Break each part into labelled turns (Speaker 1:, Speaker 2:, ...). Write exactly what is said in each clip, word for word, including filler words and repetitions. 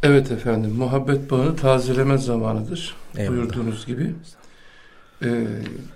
Speaker 1: Evet efendim, muhabbet bağını tazeleme zamanıdır.
Speaker 2: Eyvallah.
Speaker 1: Buyurduğunuz gibi. Ee,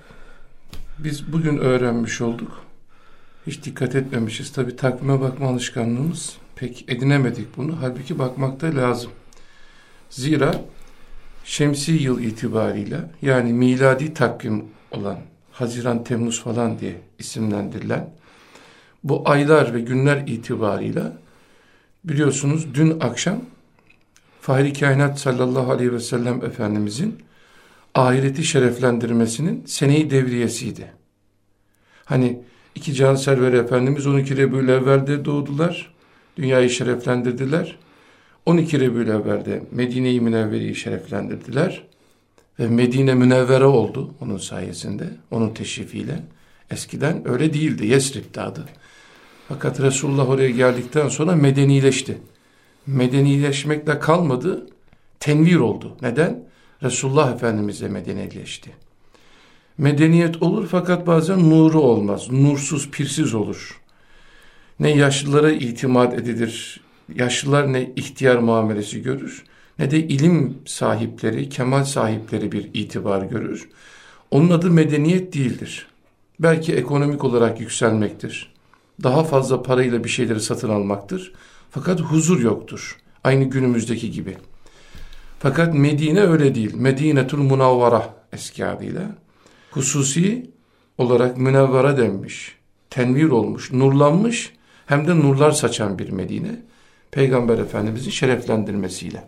Speaker 1: biz bugün öğrenmiş olduk. Hiç dikkat etmemişiz. Tabii takvime bakma alışkanlığımız pek edinemedik bunu. Halbuki bakmak da lazım. Zira şemsi yıl itibarıyla, yani miladi takvim olan Haziran, Temmuz falan diye isimlendirilen bu aylar ve günler itibarıyla biliyorsunuz dün akşam Fahri Kainat sallallahu aleyhi ve sellem Efendimizin ahireti şereflendirmesinin sene-i devriyesiydi. Hani iki can serveri Efendimiz on iki Rebiyülevvel'de doğdular, dünyayı şereflendirdiler. on iki Rebiyülevvel'de Medine-i Münevvere'yi şereflendirdiler ve Medine Münevvere oldu onun sayesinde, onun teşrifiyle. Eskiden öyle değildi, Yesrib'di adı. Fakat Resulullah oraya geldikten sonra medenileşti. Medenileşmekle kalmadı, tenvir oldu. Neden? Resulullah Efendimiz'le medenileşti. Medeniyet olur fakat bazen nuru olmaz. Nursuz, pirsiz olur. Ne yaşlılara itimat edilir, yaşlılar ne ihtiyar muamelesi görür, ne de ilim sahipleri, kemal sahipleri bir itibar görür. Onun adı medeniyet değildir. Belki ekonomik olarak yükselmektir. Daha fazla parayla bir şeyleri satın almaktır. Fakat huzur yoktur. Aynı günümüzdeki gibi. Fakat Medine öyle değil. Medinetul Munavvara eski adıyla. Hususi olarak münevvara denmiş. Tenvir olmuş, nurlanmış, hem de nurlar saçan bir Medine. Peygamber Efendimiz'i şereflendirmesiyle.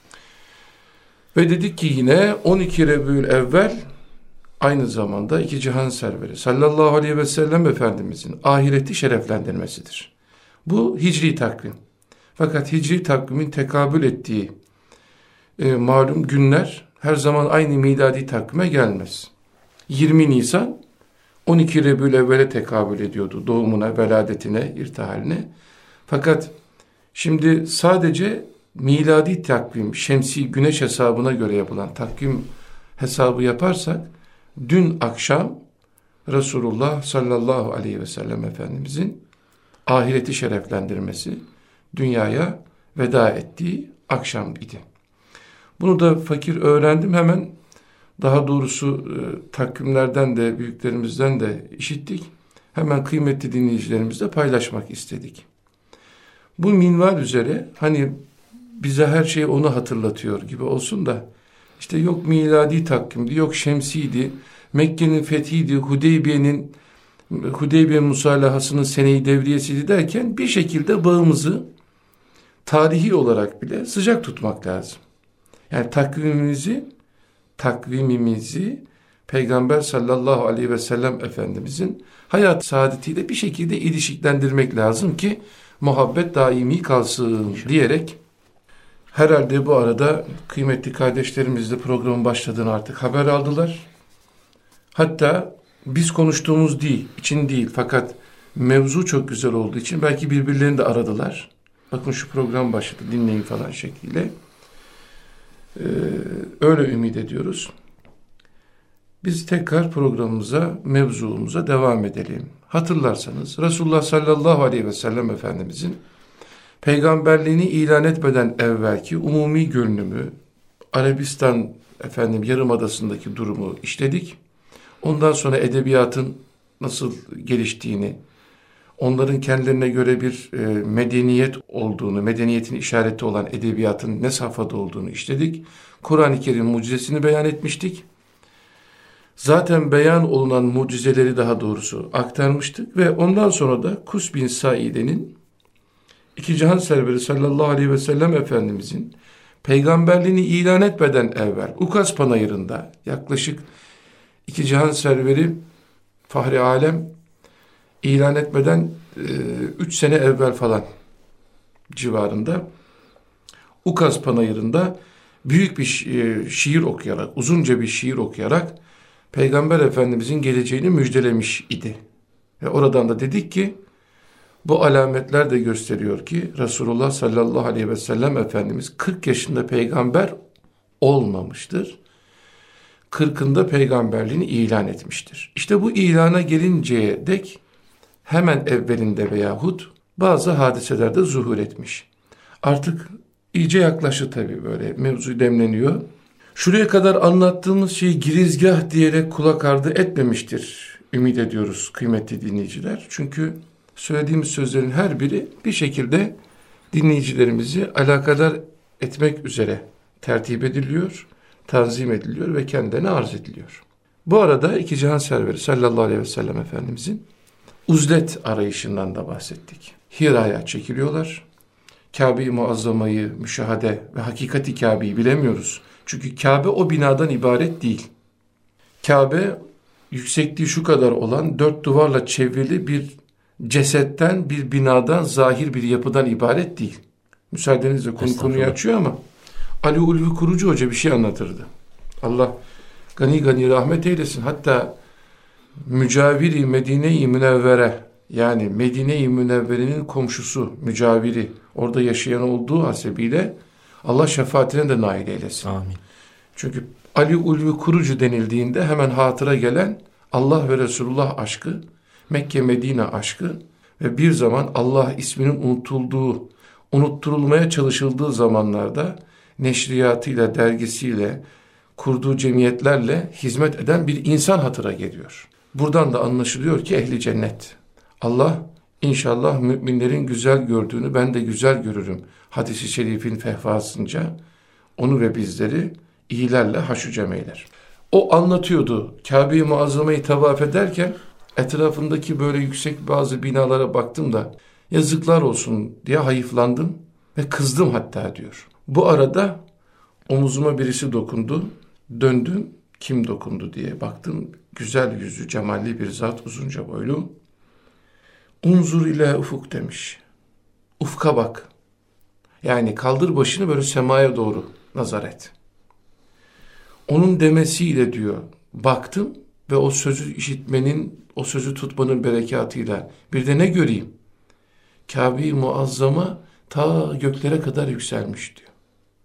Speaker 1: Ve dedik ki yine on iki Rebiyülevvel aynı zamanda iki cihan serveri sallallahu aleyhi ve sellem Efendimizin ahireti şereflendirmesidir. Bu hicri takvim. Fakat hicri takvimin tekabül ettiği e, malum günler her zaman aynı miladi takvime gelmez. yirmi Nisan on iki Rebiyülevvel'e tekabül ediyordu, doğumuna, veladetine, irtihaline. Fakat şimdi sadece miladi takvim, şemsi güneş hesabına göre yapılan takvim hesabı yaparsak, dün akşam Resulullah sallallahu aleyhi ve sellem Efendimizin ahireti şereflendirmesi, dünyaya veda ettiği akşam idi. Bunu da fakir öğrendim hemen, daha doğrusu e, takvimlerden de büyüklerimizden de işittik. Hemen kıymetli dinleyicilerimizle paylaşmak istedik. Bu minval üzere hani bize her şey onu hatırlatıyor gibi olsun da, işte yok miladi takvimdi, yok şemsiydi, Mekke'nin fethiydi, Hudeybiye'nin Hudeybiye musalahasının sene-i devriyesiydi derken bir şekilde bağımızı tarihi olarak bile sıcak tutmak lazım. Yani takvimimizi, takvimimizi Peygamber sallallahu aleyhi ve sellem Efendimizin hayat saadetiyle bir şekilde ilişkilendirmek lazım ki muhabbet daimi kalsın diyerek, herhalde bu arada kıymetli kardeşlerimiz de programın başladığını artık haber aldılar. Hatta biz konuştuğumuz değil, için değil, fakat mevzu çok güzel olduğu için belki birbirlerini de aradılar. Bakın şu program başladı, dinleyin falan şekliyle. Ee, öyle ümit ediyoruz. Biz tekrar programımıza, mevzumuza devam edelim. Hatırlarsanız Resulullah sallallahu aleyhi ve sellem Efendimizin peygamberliğini ilan etmeden evvelki umumi görünümü, Arabistan efendim yarımadasındaki durumu işledik. Ondan sonra edebiyatın nasıl geliştiğini, onların kendilerine göre bir e, medeniyet olduğunu, medeniyetin işareti olan edebiyatın ne safhada olduğunu işledik. Kur'an-ı Kerim mucizesini beyan etmiştik. Zaten beyan olunan mucizeleri daha doğrusu aktarmıştık ve ondan sonra da Kus bin Saide'nin iki cihan serveri sallallahu aleyhi ve sellem Efendimizin peygamberliğini ilan etmeden evvel Ukaz Panayırı'nda yaklaşık iki cihan serveri Fahri Alem ilan etmeden e, üç sene evvel falan civarında Ukaz Panayırı'nda büyük bir e, şiir okuyarak, uzunca bir şiir okuyarak Peygamber Efendimizin geleceğini müjdelemiş idi. Ve oradan da dedik ki bu alametler de gösteriyor ki Resulullah sallallahu aleyhi ve sellem Efendimiz kırk yaşında peygamber olmamıştır. kırkında peygamberliğini ilan etmiştir. İşte bu ilana gelinceye dek hemen evvelinde veyahut bazı hadiselerde zuhur etmiş. Artık iyice yaklaştı tabii, böyle mevzu demleniyor. Şuraya kadar anlattığımız şeyi girizgah diyerek kulak ardı etmemiştir ümit ediyoruz kıymetli dinleyiciler. Çünkü söylediğimiz sözlerin her biri bir şekilde dinleyicilerimizi alakadar etmek üzere tertip ediliyor, tanzim ediliyor ve kendine arz ediliyor. Bu arada iki cihan serveri sallallahu aleyhi ve sellem Efendimizin uzlet arayışından da bahsettik. Hira'ya çekiliyorlar. Kabe-i Muazzama'yı müşahede ve hakikati Kabe'yi bilemiyoruz. Çünkü Kabe o binadan ibaret değil. Kabe yüksekliği şu kadar olan dört duvarla çevrili bir cesetten, bir binadan, zahir bir yapıdan ibaret değil. Müsaadenizle konu konuyu açıyor ama Ali Ulvi Kurucu Hoca bir şey anlatırdı. Allah gani gani rahmet eylesin. Hatta mücaviri Medine-i Münevvere, yani Medine-i Münevvere'nin komşusu, mücaviri, orada yaşayan olduğu hasebiyle Allah şefaatine de nail eylesin.
Speaker 2: Amin.
Speaker 1: Çünkü Ali Ulvi Kurucu denildiğinde hemen hatıra gelen Allah ve Resulullah aşkı, Mekke-Medine aşkı ve bir zaman Allah isminin unutulduğu, unutturulmaya çalışıldığı zamanlarda neşriyatıyla, dergisiyle, kurduğu cemiyetlerle hizmet eden bir insan hatıra geliyor. Buradan da anlaşılıyor ki ehli cennet. Allah inşallah müminlerin güzel gördüğünü ben de güzel görürüm hadisi şerifin fehvasınca onu ve bizleri iyilerle haşu cemeyler. O anlatıyordu. Kabe-i Muazzama'yı tavaf ederken etrafındaki böyle yüksek bazı binalara baktım da yazıklar olsun diye hayıflandım ve kızdım hatta diyor. Bu arada omuzuma birisi dokundu. Döndüm, kim dokundu diye baktım. Güzel yüzlü, cemalli bir zat, uzunca boylu. Unzur ile ufuk demiş. Ufka bak. Yani kaldır başını böyle semaya doğru nazar et. Onun demesiyle diyor, baktım ve o sözü işitmenin, o sözü tutmanın berekatıyla bir de ne göreyim? Kabe-i Muazzama ta göklere kadar yükselmiş diyor.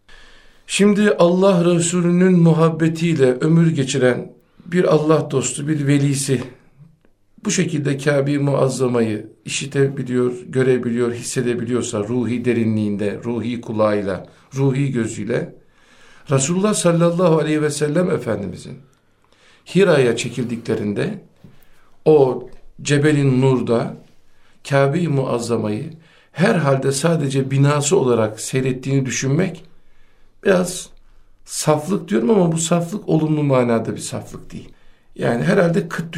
Speaker 1: Şimdi Allah Resulü'nün muhabbetiyle ömür geçiren bir Allah dostu, bir velisi bu şekilde Kabe-i Muazzama'yı işitebiliyor, görebiliyor, hissedebiliyorsa ruhi derinliğinde, ruhi kulağıyla, ruhi gözüyle, Resulullah sallallahu aleyhi ve sellem Efendimizin Hira'ya çekildiklerinde o Cebel-i Nur'da Kabe-i Muazzama'yı herhalde sadece binası olarak seyrettiğini düşünmek biraz saflık diyorum ama bu saflık olumlu manada bir saflık değil. Yani herhalde kıt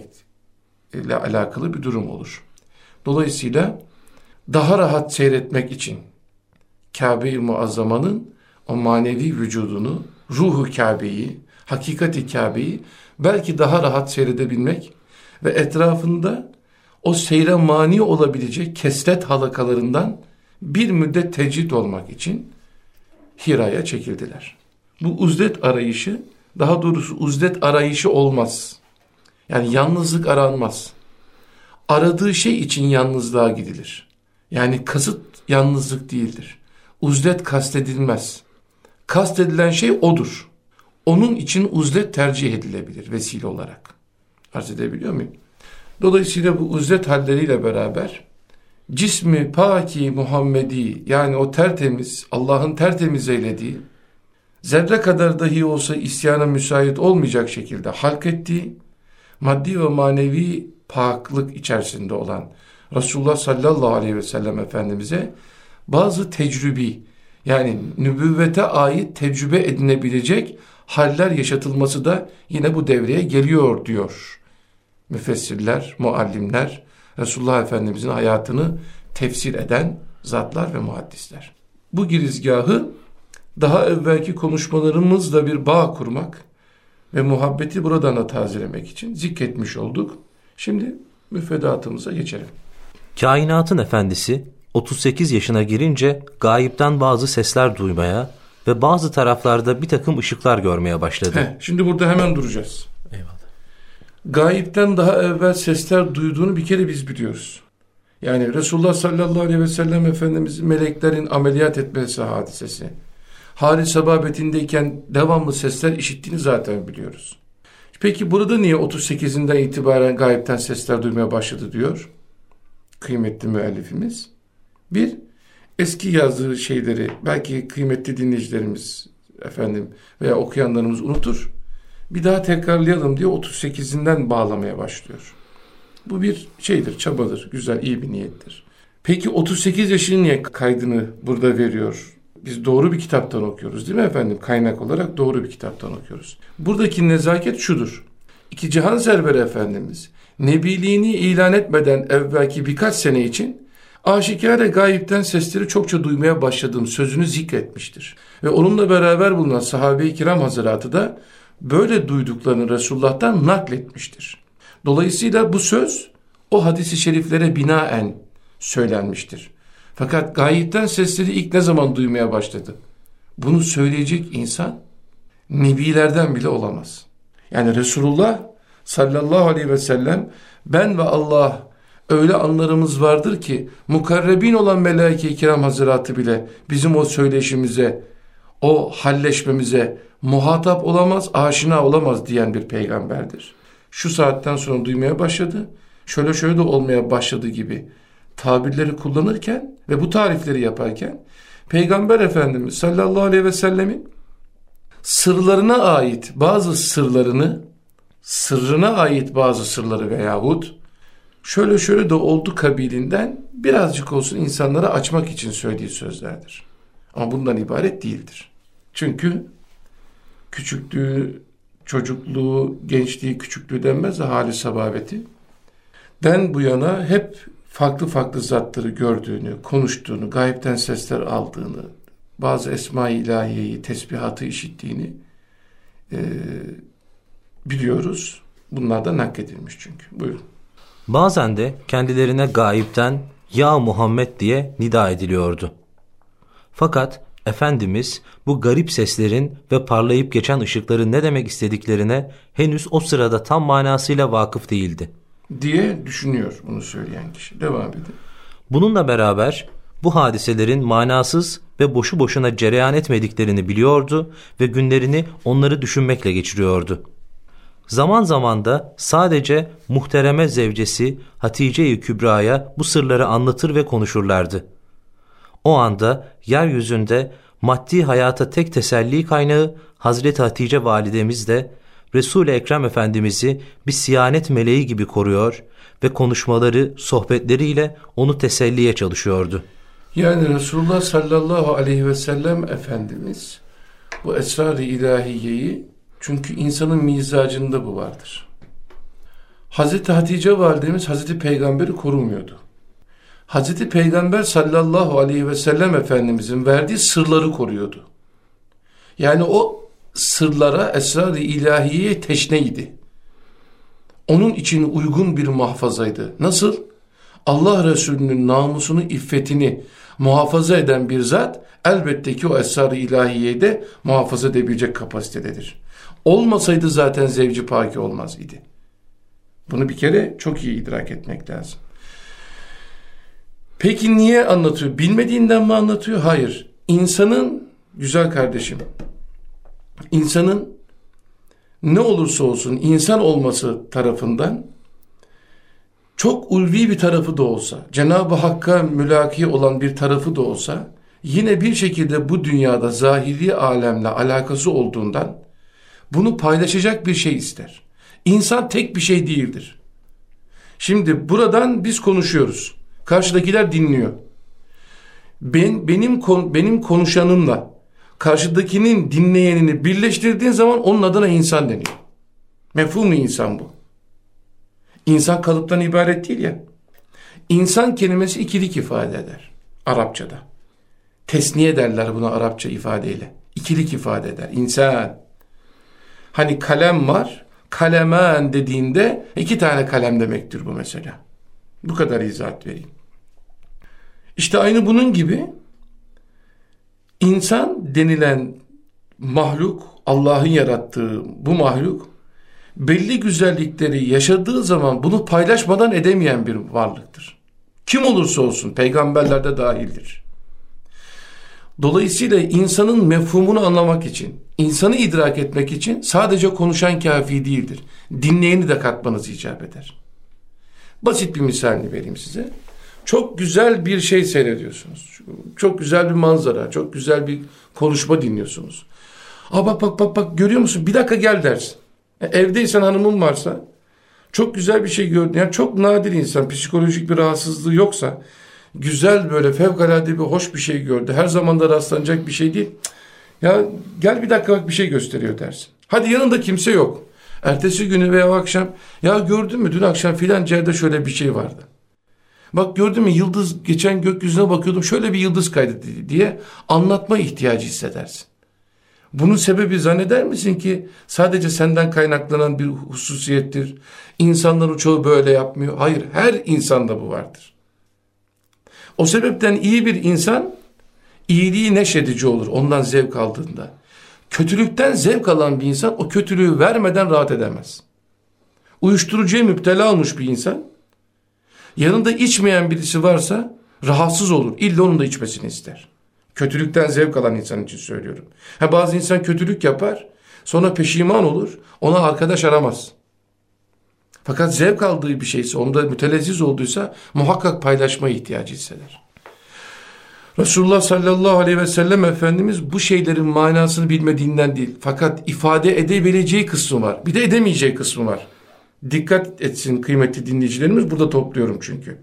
Speaker 1: düşünmekle alakalı bir durum olur. Dolayısıyla daha rahat seyretmek için Kabe-i Muazzama'nın o manevi vücudunu, ruhu Kabe'yi, hakikati Kabe'yi belki daha rahat seyredebilmek ve etrafında o seyre mani olabilecek kesret halakalarından bir müddet tecrit olmak için Hira'ya çekildiler. Bu uzlet arayışı, daha doğrusu uzlet arayışı olmaz. Yani yalnızlık aranmaz. Aradığı şey için yalnızlığa gidilir. Yani kasıt yalnızlık değildir. Uzlet kastedilmez. Kastedilen şey odur. Onun için uzlet tercih edilebilir vesile olarak. Arz edebiliyor muyum? Dolayısıyla bu uzlet halleriyle beraber cismi paki Muhammedi, yani o tertemiz, Allah'ın tertemiz eylediği, zerre kadar dahi olsa isyana müsait olmayacak şekilde halk ettiği, maddi ve manevi paklık içerisinde olan Resulullah sallallahu aleyhi ve sellem Efendimiz'e bazı tecrübi, yani nübüvvete ait tecrübe edinebilecek haller yaşatılması da yine bu devreye geliyor diyor müfessirler, muallimler, Resulullah Efendimizin hayatını tefsir eden zatlar ve muhaddisler. Bu girizgahı daha evvelki konuşmalarımızla bir bağ kurmak ve muhabbeti buradan da tazelemek için zikretmiş olduk. Şimdi müfredatımıza geçelim.
Speaker 2: Kainatın efendisi otuz sekiz yaşına girince gayipten bazı sesler duymaya ve bazı taraflarda bir takım ışıklar görmeye başladı.
Speaker 1: Heh, şimdi burada hemen duracağız.
Speaker 2: Eyvallah.
Speaker 1: Gayipten daha evvel sesler duyduğunu bir kere biz biliyoruz. Yani Resulullah sallallahu aleyhi ve sellem Efendimizin meleklerin ameliyat etmesi hadisesi. Hali sababetindeyken devamlı sesler işittiğini zaten biliyoruz. Peki burada niye otuz sekizinden itibaren gayipten sesler duymaya başladı diyor kıymetli müellifimiz? Bir, eski yazdığı şeyleri belki kıymetli dinleyicilerimiz efendim veya okuyanlarımız unutur. Bir daha tekrarlayalım diye otuz sekizinden bağlamaya başlıyor. Bu bir şeydir, çabadır, güzel, iyi bir niyettir. Peki otuz sekiz yaşının niye kaydını burada veriyor? Biz doğru bir kitaptan okuyoruz değil mi efendim? Kaynak olarak doğru bir kitaptan okuyoruz. Buradaki nezaket şudur. İki Cihan Serveri Efendimiz nebiliğini ilan etmeden evvelki birkaç sene için aşikare gayipten sesleri çokça duymaya başladığım sözünü zikretmiştir. Ve onunla beraber bulunan sahabe-i kiram hazıratı da böyle duyduklarını Resulullah'tan nakletmiştir. Dolayısıyla bu söz o hadis-i şeriflere binaen söylenmiştir. Fakat gayipten sesleri ilk ne zaman duymaya başladı? Bunu söyleyecek insan nebilerden bile olamaz. Yani Resulullah sallallahu aleyhi ve sellem ben ve Allah öyle anlarımız vardır ki mukarrebin olan melaike-i kiram hazıratı bile bizim o söyleşimize, o halleşmemize muhatap olamaz, aşina olamaz diyen bir peygamberdir. Şu saatten sonra duymaya başladı, şöyle şöyle de olmaya başladı gibi tabirleri kullanırken ve bu tarifleri yaparken Peygamber Efendimiz sallallahu aleyhi ve sellemin sırlarına ait bazı sırlarını, sırrına ait bazı sırları veyahut şöyle şöyle de oldu kabilinden birazcık olsun insanlara açmak için söylediği sözlerdir. Ama bundan ibaret değildir. Çünkü küçüklüğü, çocukluğu, gençliği, küçüklüğü denmez de hali sababeti den bu yana hep farklı farklı zatları gördüğünü, konuştuğunu, gayipten sesler aldığını, bazı esma-i ilahiyeyi, tesbihatı işittiğini e, biliyoruz. Bunlar da nakledilmiş çünkü. Buyurun.
Speaker 2: Bazen de kendilerine gayipten ya Muhammed diye nida ediliyordu. Fakat Efendimiz bu garip seslerin ve parlayıp geçen ışıkların ne demek istediklerine henüz o sırada tam manasıyla vakıf değildi
Speaker 1: diye düşünüyor bunu söyleyen kişi. Devam edin.
Speaker 2: Bununla beraber bu hadiselerin manasız ve boşu boşuna cereyan etmediklerini biliyordu ve günlerini onları düşünmekle geçiriyordu. Zaman zaman da sadece muhtereme zevcesi Hatice-i Kübra'ya bu sırları anlatır ve konuşurlardı. O anda yeryüzünde maddi hayata tek teselli kaynağı Hazreti Hatice validemiz de Resul-i Ekrem Efendimiz'i bir siyanet meleği gibi koruyor ve konuşmaları, sohbetleriyle onu teselliye çalışıyordu.
Speaker 1: Yani Resulullah sallallahu aleyhi ve sellem Efendimiz bu esrar-ı ilahiyeyi, çünkü insanın mizacında bu vardır. Hazreti Hatice validemiz Hazreti Peygamber'i korumuyordu. Hazreti Peygamber sallallahu aleyhi ve sellem Efendimizin verdiği sırları koruyordu. Yani o sırlara, esrar-ı ilahiyeye teşneydi. Onun için uygun bir muhafazaydı. Nasıl? Allah Resulü'nün namusunu, iffetini muhafaza eden bir zat elbette ki o esrar-ı ilahiyeyi de muhafaza edebilecek kapasitededir. Olmasaydı zaten zevci paki olmaz idi. Bunu bir kere çok iyi idrak etmek lazım. Peki niye anlatıyor? Bilmediğinden mi anlatıyor? Hayır. İnsanın, güzel kardeşim, insanın ne olursa olsun insan olması tarafından çok ulvi bir tarafı da olsa, Cenab-ı Hakk'a mülaki olan bir tarafı da olsa, yine bir şekilde bu dünyada zahiri alemle alakası olduğundan bunu paylaşacak bir şey ister. İnsan tek bir şey değildir. Şimdi buradan biz konuşuyoruz. Karşıdakiler dinliyor. Ben, benim, benim konuşanımla karşıdakinin dinleyenini birleştirdiğin zaman onun adına insan deniyor. Mefhum-u insan bu. İnsan kalıptan ibaret değil ya. İnsan kelimesi ikilik ifade eder Arapçada. Tesniye derler buna Arapça ifadeyle. İkilik ifade eder. İnsan. Hani kalem var. Kalemen dediğinde iki tane kalem demektir bu mesela. Bu kadar izahat vereyim. İşte aynı bunun gibi insan denilen mahluk, Allah'ın yarattığı bu mahluk belli güzellikleri yaşadığı zaman bunu paylaşmadan edemeyen bir varlıktır. Kim olursa olsun, peygamberler de dahildir. Dolayısıyla insanın mefhumunu anlamak için, insanı idrak etmek için sadece konuşan kafi değildir. Dinleyeni de katmanız icap eder. Basit bir misalini vereyim size. Çok güzel bir şey seyrediyorsunuz. Çok güzel bir manzara, çok güzel bir konuşma dinliyorsunuz. Aa bak bak bak bak görüyor musun? Bir dakika gel dersin. Yani evdeysen, hanımın varsa, çok güzel bir şey gördün. Yani çok nadir insan, psikolojik bir rahatsızlığı yoksa, güzel böyle fevkalade bir hoş bir şey gördü. Her zaman da rastlanacak bir şey değil. Ya gel bir dakika bak bir şey gösteriyor dersin. Hadi yanında kimse yok. Ertesi günü veya o akşam, ya gördün mü dün akşam filanca yerde şöyle bir şey vardı. Bak gördün mü yıldız, geçen gökyüzüne bakıyordum şöyle bir yıldız kaydı diye anlatma ihtiyacı hissedersin. Bunun sebebi zanneder misin ki sadece senden kaynaklanan bir hususiyettir? İnsanların çoğu böyle yapmıyor. Hayır, her insanda bu vardır. O sebepten iyi bir insan iyiliği neşedici olur ondan zevk aldığında. Kötülükten zevk alan bir insan o kötülüğü vermeden rahat edemez. Uyuşturucuya müptela olmuş bir insan, yanında içmeyen birisi varsa rahatsız olur. İlla onun da içmesini ister. Kötülükten zevk alan insan için söylüyorum. Ha, bazı insan kötülük yapar, sonra peşiman olur, ona arkadaş aramaz. Fakat zevk aldığı bir şeyse, onda mütelezziz olduysa muhakkak paylaşma ihtiyacı hisseder. Resulullah sallallahu aleyhi ve sellem Efendimiz bu şeylerin manasını bilmediğinden değil, fakat ifade edebileceği kısmı var. Bir de edemeyeceği kısmı var. Dikkat etsin kıymetli dinleyicilerimiz, burada topluyorum çünkü.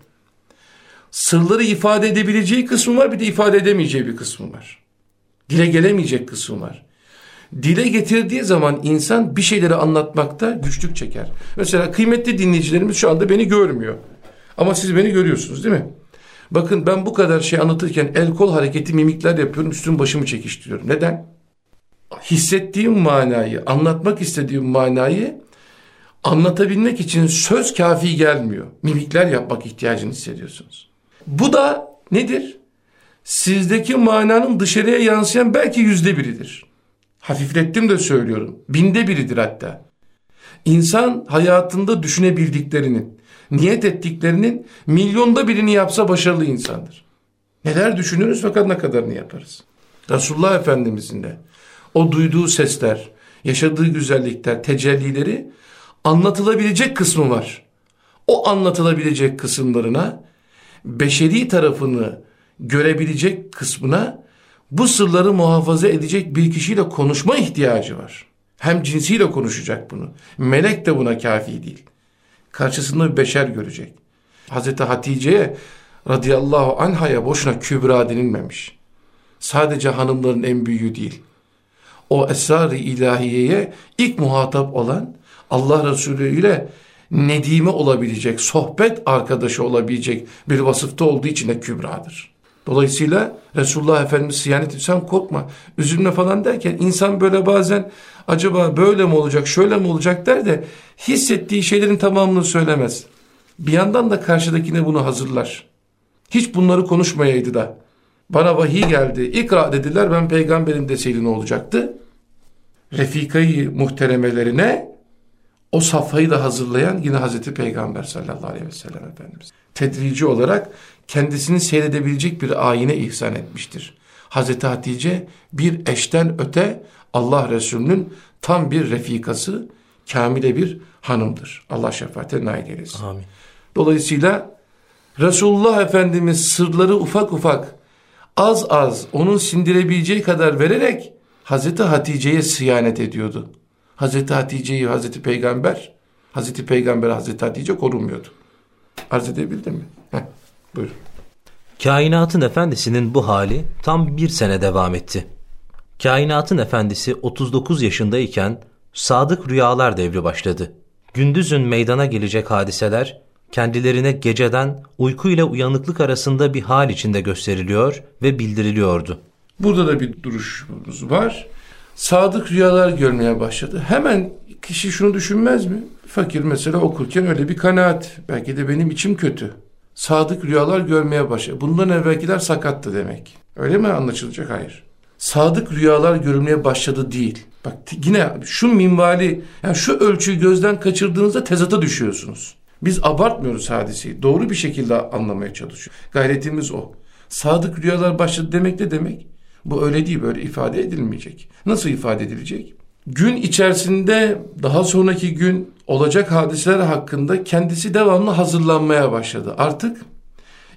Speaker 1: Sırları ifade edebileceği kısmı var, bir de ifade edemeyeceği bir kısmı var. Dile gelemeyecek kısmı var. Dile getirdiği zaman insan bir şeyleri anlatmakta güçlük çeker. Mesela kıymetli dinleyicilerimiz şu anda beni görmüyor. Ama siz beni görüyorsunuz değil mi? Bakın ben bu kadar şey anlatırken el kol hareketi, mimikler yapıyorum, üstüm başımı çekiştiriyorum. Neden? Hissettiğim manayı, anlatmak istediğim manayı anlatabilmek için söz kafi gelmiyor. Mimikler yapmak ihtiyacını hissediyorsunuz. Bu da nedir? Sizdeki mananın dışarıya yansıyan belki yüzde biridir. Hafiflettim de söylüyorum. Binde biridir hatta. İnsan hayatında düşünebildiklerinin, niyet ettiklerinin milyonda birini yapsa başarılı insandır. Neler düşünürüz fakat ne kadarını yaparız? Resulullah Efendimizin de o duyduğu sesler, yaşadığı güzellikler, tecellileri anlatılabilecek kısmı var. O anlatılabilecek kısımlarına, beşeri tarafını görebilecek kısmına, bu sırları muhafaza edecek bir kişiyle konuşma ihtiyacı var. Hem cinsiyle konuşacak bunu. Melek de buna kafi değil. Karşısında bir beşer görecek. Hazreti Hatice'ye radıyallahu anhaya boşuna Kübra denilmemiş. Sadece hanımların en büyüğü değil. O esrar-ı ilahiyeye ilk muhatap olan, Allah Resulü ile nedime olabilecek, sohbet arkadaşı olabilecek bir vasıfta olduğu için de Kübra'dır. Dolayısıyla Resulullah Efendimiz sıyanet, sen korkma, üzülme falan derken insan böyle bazen acaba böyle mi olacak, şöyle mi olacak der de hissettiği şeylerin tamamını söylemez. Bir yandan da karşıdakine bunu hazırlar. Hiç bunları konuşmayaydı da bana vahiy geldi, ikra dediler, ben peygamberim deseydi ne olacaktı? Refikayı muhteremelerine o safhayı da hazırlayan yine Hazreti Peygamber sallallahu aleyhi ve sellem Efendimiz. Tedrici olarak kendisini seyredebilecek bir ayine ihsan etmiştir. Hazreti Hatice bir eşten öte Allah Resulü'nün tam bir refikası, kamile bir hanımdır. Allah şefaate nail eylesin.
Speaker 2: Amin.
Speaker 1: Dolayısıyla Resulullah Efendimiz sırları ufak ufak, az az onun sindirebileceği kadar vererek Hazreti Hatice'ye sıyanet ediyordu. Hazreti Hatice'yi Hazreti Peygamber, Hazreti Peygamber Hazreti Hatice korumuyordu. Arz edebildim mi? Heh, buyurun.
Speaker 2: Kainatın efendisinin bu hali tam bir sene devam etti. Kainatın efendisi otuz dokuz yaşındayken sadık rüyalar devri başladı. Gündüzün meydana gelecek hadiseler kendilerine geceden uyku ile uyanıklık arasında bir hal içinde gösteriliyor ve bildiriliyordu.
Speaker 1: Burada da bir duruşumuz var. Sadık rüyalar görmeye başladı. Hemen kişi şunu düşünmez mi? Fakir mesela okurken öyle bir kanaat. Belki de benim içim kötü. Sadık rüyalar görmeye başladı. Bundan evvelkiler sakattı demek. Öyle mi anlaşılacak? Hayır. Sadık rüyalar görmeye başladı değil. Bak yine şu minvali, yani şu ölçüyü gözden kaçırdığınızda tezata düşüyorsunuz. Biz abartmıyoruz hadiseyi. Doğru bir şekilde anlamaya çalışıyoruz. Gayretimiz o. Sadık rüyalar başladı demek ne demek? Bu öyle değil, böyle ifade edilmeyecek. Nasıl ifade edilecek? Gün içerisinde daha sonraki gün olacak hadiseler hakkında kendisi devamlı hazırlanmaya başladı. Artık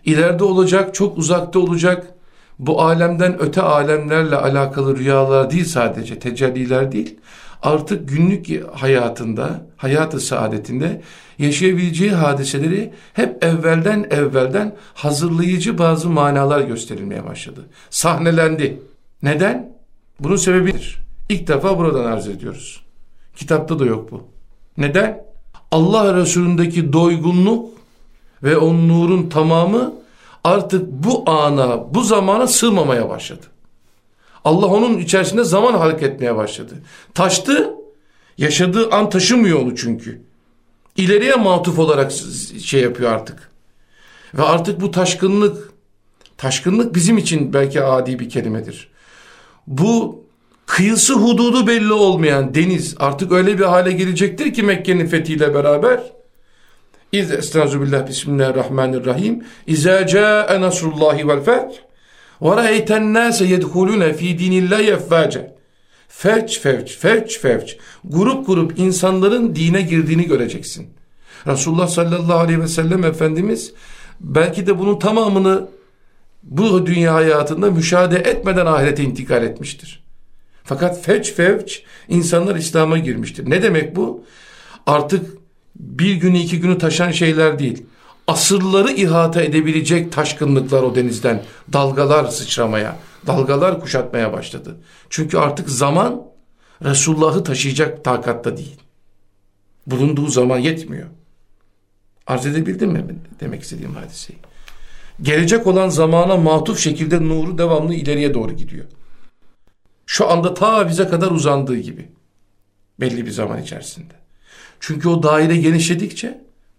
Speaker 1: ileride olacak, çok uzakta olacak, bu alemden öte alemlerle alakalı rüyalar değil sadece, tecelliler değil. Artık günlük hayatında, hayat-ı saadetinde yaşayabileceği hadiseleri hep evvelden evvelden hazırlayıcı bazı manalar gösterilmeye başladı. Sahnelendi. Neden? Bunun sebebidir. İlk defa buradan arz ediyoruz. Kitapta da yok bu. Neden? Allah Resulü'ndeki doygunluk ve o nurun tamamı artık bu ana, bu zamana sığmamaya başladı. Allah onun içerisinde zaman hareket etmeye başladı. Taştı, yaşadığı an taşımıyor onu çünkü. İleriye matuf olarak şey yapıyor artık. Ve artık bu taşkınlık, taşkınlık bizim için belki adi bir kelimedir. Bu kıyısı hududu belli olmayan deniz artık öyle bir hale gelecektir ki Mekke'nin fethiyle beraber. Estağfirullah, bismillahirrahmanirrahim. İzâ câe nasrullâhi vel feth ve ra'eyten nâse yedhulûne fî dînillâhi effâce. Fevç fevç fevç fevç. Grup grup insanların dine girdiğini göreceksin. Resulullah sallallahu aleyhi ve sellem Efendimiz belki de bunun tamamını bu dünya hayatında müşahede etmeden ahirete intikal etmiştir. Fakat fevç fevç insanlar İslam'a girmiştir. Ne demek bu? Artık bir günü iki günü taşan şeyler değil. Asırları ihata edebilecek taşkınlıklar o denizden, dalgalar sıçramaya, dalgalar kuşatmaya başladı. Çünkü artık zaman Resulullah'ı taşıyacak takatta değil. Bulunduğu zaman yetmiyor. Arz edebildim mi demek istediğim hadiseyi? Gelecek olan zamana matuf şekilde nuru devamlı ileriye doğru gidiyor. Şu anda ta bize kadar uzandığı gibi. Belli bir zaman içerisinde. Çünkü o daire genişledikçe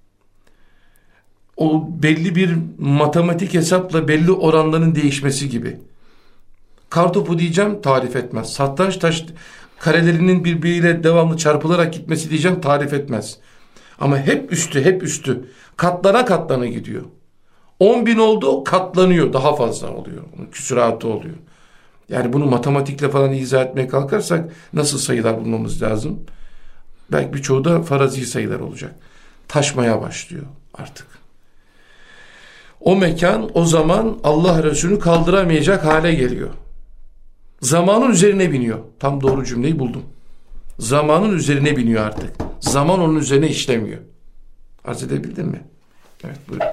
Speaker 1: o belli bir matematik hesapla belli oranların değişmesi gibi. Kartopu diyeceğim, tarif etmez. Satranç taş karelerinin birbiriyle devamlı çarpılarak gitmesi diyeceğim, tarif etmez. Ama hep üstü, hep üstü. Katlana katlana gidiyor. on bin oldu, katlanıyor. Daha fazla oluyor. Onun küsuratı oluyor. Yani bunu matematikle falan izah etmeye kalkarsak nasıl sayılar bulmamız lazım? Belki birçoğu da farazi sayılar olacak. Taşmaya başlıyor artık. O mekan, o zaman Allah Resulü'nü kaldıramayacak hale geliyor. Zamanın üzerine biniyor. Tam doğru cümleyi buldum. Zamanın üzerine biniyor artık. Zaman onun üzerine işlemiyor. Arz edebildim mi? Evet, buyurun.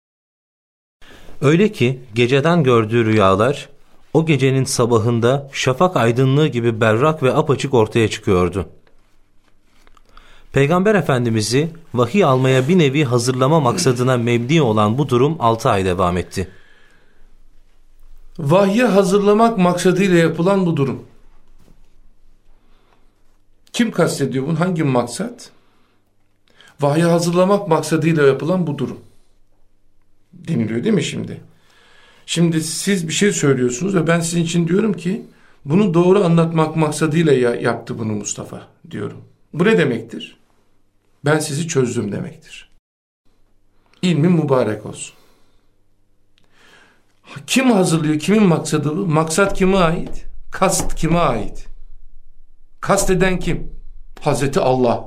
Speaker 2: Öyle ki geceden gördüğü rüyalar o gecenin sabahında şafak aydınlığı gibi berrak ve apaçık ortaya çıkıyordu. Peygamber Efendimiz'i vahiy almaya bir nevi hazırlama maksadına mebni olan bu durum altı ay devam etti.
Speaker 1: Vahye hazırlamak maksadıyla yapılan bu durum. Kim kastediyor bunu? Hangi maksat? Vahye hazırlamak maksadıyla yapılan bu durum deniliyor değil mi şimdi? Şimdi siz bir şey söylüyorsunuz ve ben sizin için diyorum ki bunu doğru anlatmak maksadıyla ya, yaptı bunu Mustafa diyorum. Bu ne demektir? Ben sizi çözdüm demektir. İlmin mübarek olsun. Kim hazırlıyor? Kimin maksadı bu? Maksat kime ait? Kast kime ait? Kast eden kim? Hazreti Allah.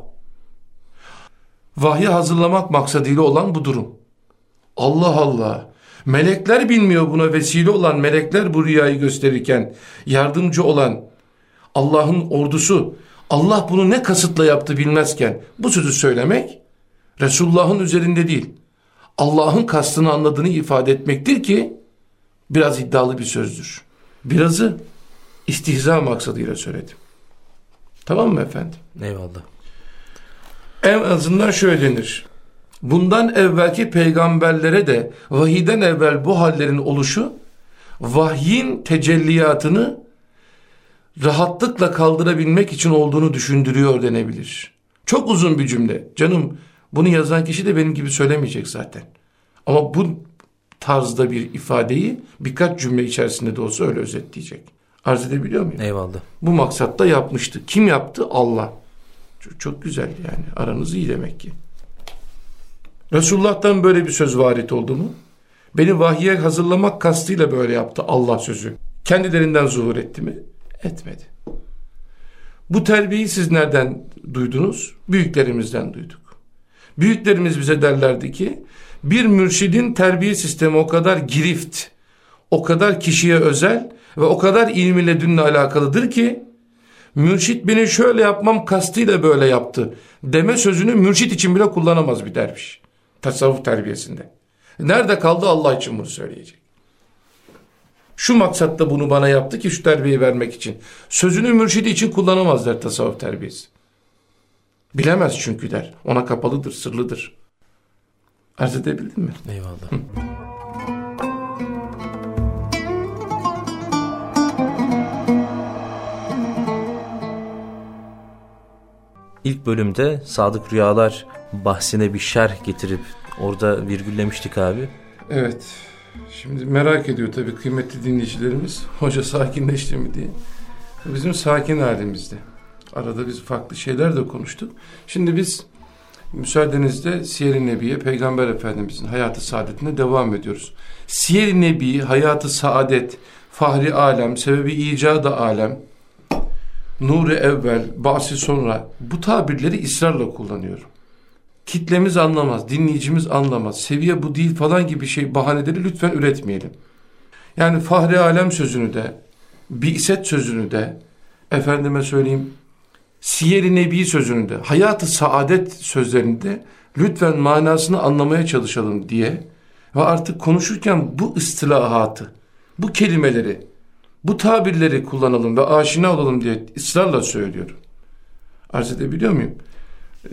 Speaker 1: Vahyi hazırlamak maksadıyla olan bu durum. Allah Allah. Melekler bilmiyor, buna vesile olan melekler bu rüyayı gösterirken yardımcı olan Allah'ın ordusu, Allah bunu ne kasıtla yaptı bilmezken bu sözü söylemek Resulullah'ın üzerinde değil, Allah'ın kastını anladığını ifade etmektir ki biraz iddialı bir sözdür. Birazı istihza maksadıyla söyledim. Tamam mı efendim?
Speaker 2: Eyvallah.
Speaker 1: En azından şöyle denir. Bundan evvelki peygamberlere de vahiyden evvel bu hallerin oluşu vahyin tecelliyatını rahatlıkla kaldırabilmek için olduğunu düşündürüyor denebilir. Çok uzun bir cümle. Canım, bunu yazan kişi de benim gibi söylemeyecek zaten. Ama bu tarzda bir ifadeyi birkaç cümle içerisinde de olsa öyle özetleyecek. Arz edebiliyor muyum?
Speaker 2: Eyvallah.
Speaker 1: Bu maksatla yapmıştı. Kim yaptı? Allah. Çok, çok güzel yani. Aranız iyi demek ki. Resulullah'tan böyle bir söz varit oldu mu? Beni vahye hazırlamak kastıyla böyle yaptı Allah sözü. Kendilerinden zuhur etti mi? Etmedi. Bu terbiyeyi siz nereden duydunuz? Büyüklerimizden duyduk. Büyüklerimiz bize derlerdi ki Bir mürşidin terbiye sistemi o kadar girift, o kadar kişiye özel ve o kadar ilmi ledünle alakalıdır ki, mürşit beni şöyle yapmam kastıyla böyle yaptı deme sözünü mürşit için bile kullanamaz bir derviş. Tasavvuf terbiyesinde. Nerede kaldı Allah için bunu söyleyecek. Şu maksatta bunu bana yaptı ki şu terbiyeyi vermek için. Sözünü mürşidi için kullanamazlar tasavvuf terbiyesi. Bilemez çünkü der. Ona kapalıdır, sırlıdır. Arz edebildin mi?
Speaker 2: Eyvallah.
Speaker 1: Hı.
Speaker 2: İlk bölümde Sadık Rüyalar bahsine bir şerh getirip orada virgüllemiştik abi.
Speaker 1: Evet. Şimdi merak ediyor tabii kıymetli dinleyicilerimiz. Hoca sakinleşti mi diye. Bizim sakin halimizde. Arada biz farklı şeyler de konuştuk. Şimdi biz müsaadenizle Siyer-i Nebi'ye, Peygamber Efendimizin hayatı saadetine devam ediyoruz. Siyer-i Nebi, hayatı saadet, fahri alem, sebebi icadı alem, nuru evvel, bahsi sonra, bu tabirleri ısrarla kullanıyorum. Kitlemiz anlamaz, dinleyicimiz anlamaz, seviye bu değil falan gibi şey bahaneleri lütfen üretmeyelim. Yani fahri alem sözünü de, bi'set sözünü de, efendime söyleyeyim, Siyer-i Nebi sözünü de, hayat-ı saadet sözlerini de lütfen manasını anlamaya çalışalım diye ve artık konuşurken bu istilahatı, bu kelimeleri, bu tabirleri kullanalım ve aşina olalım diye ısrarla söylüyorum. Arz edebiliyor muyum? Ee,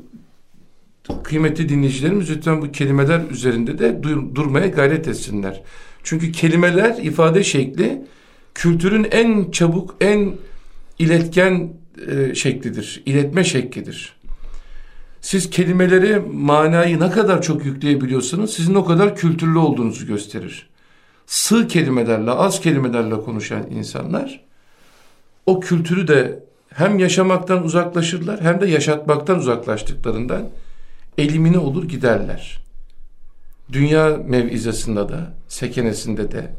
Speaker 1: kıymetli dinleyicilerimiz lütfen bu kelimeler üzerinde de dur- durmaya gayret etsinler. Çünkü kelimeler, ifade şekli kültürün en çabuk, en iletken e, şeklidir. İletme şeklidir. Siz kelimeleri, manayı ne kadar çok yükleyebiliyorsanız sizin o kadar kültürlü olduğunuzu gösterir. Sığ kelimelerle, az kelimelerle konuşan insanlar o kültürü de hem yaşamaktan uzaklaşırlar hem de yaşatmaktan uzaklaştıklarından elimine olur giderler. Dünya mev'izasında da, sekenesinde de,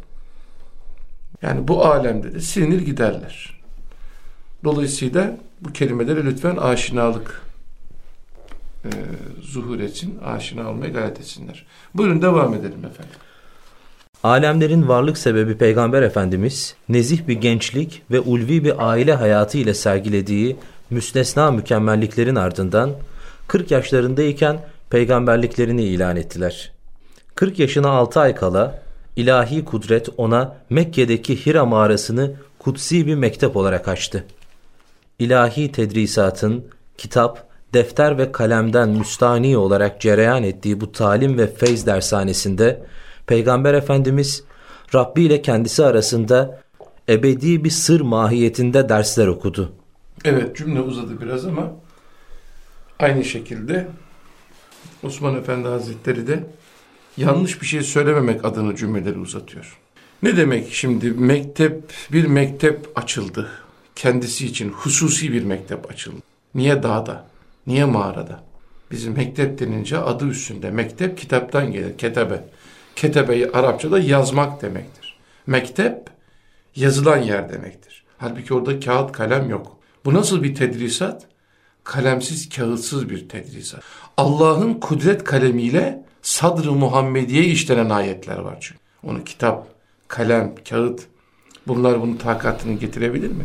Speaker 1: yani bu alemde de silinir giderler. Dolayısıyla bu kelimelere lütfen aşinalık e, zuhur etsin, aşina olmaya gayret etsinler. Buyurun devam edelim efendim.
Speaker 2: Alemlerin varlık sebebi Peygamber Efendimiz, nezih bir gençlik ve ulvi bir aile hayatı ile sergilediği müstesna mükemmelliklerin ardından kırk yaşlarındayken peygamberliklerini ilan ettiler. kırk yaşına altı ay kala ilahi kudret ona Mekke'deki Hira mağarasını kutsi bir mektep olarak açtı. İlahi tedrisatın kitap, defter ve kalemden müstani olarak cereyan ettiği bu talim ve feyz dershanesinde Peygamber Efendimiz Rabbi ile kendisi arasında ebedi bir sır mahiyetinde dersler okudu.
Speaker 1: Evet, cümle uzadı biraz ama aynı şekilde Osman Efendi Hazretleri de yanlış bir şey söylememek adına cümleleri uzatıyor. Ne demek şimdi mektep, bir mektep açıldı. Kendisi için hususi bir mektep açıldı. Niye dağda? Niye mağarada? Bizim mektep denince adı üstünde. Mektep kitaptan gelir. Ketebe. Ketebe Arapçada yazmak demektir. Mektep yazılan yer demektir. Halbuki orada kağıt kalem yok. Bu nasıl bir tedrisat? Kalemsiz, kağıtsız bir tedrisat. Allah'ın kudret kalemiyle Sadr-ı Muhammediye işlenen ayetler var çünkü. Onu kitap, kalem, kağıt, bunlar bunun takatını getirebilir mi?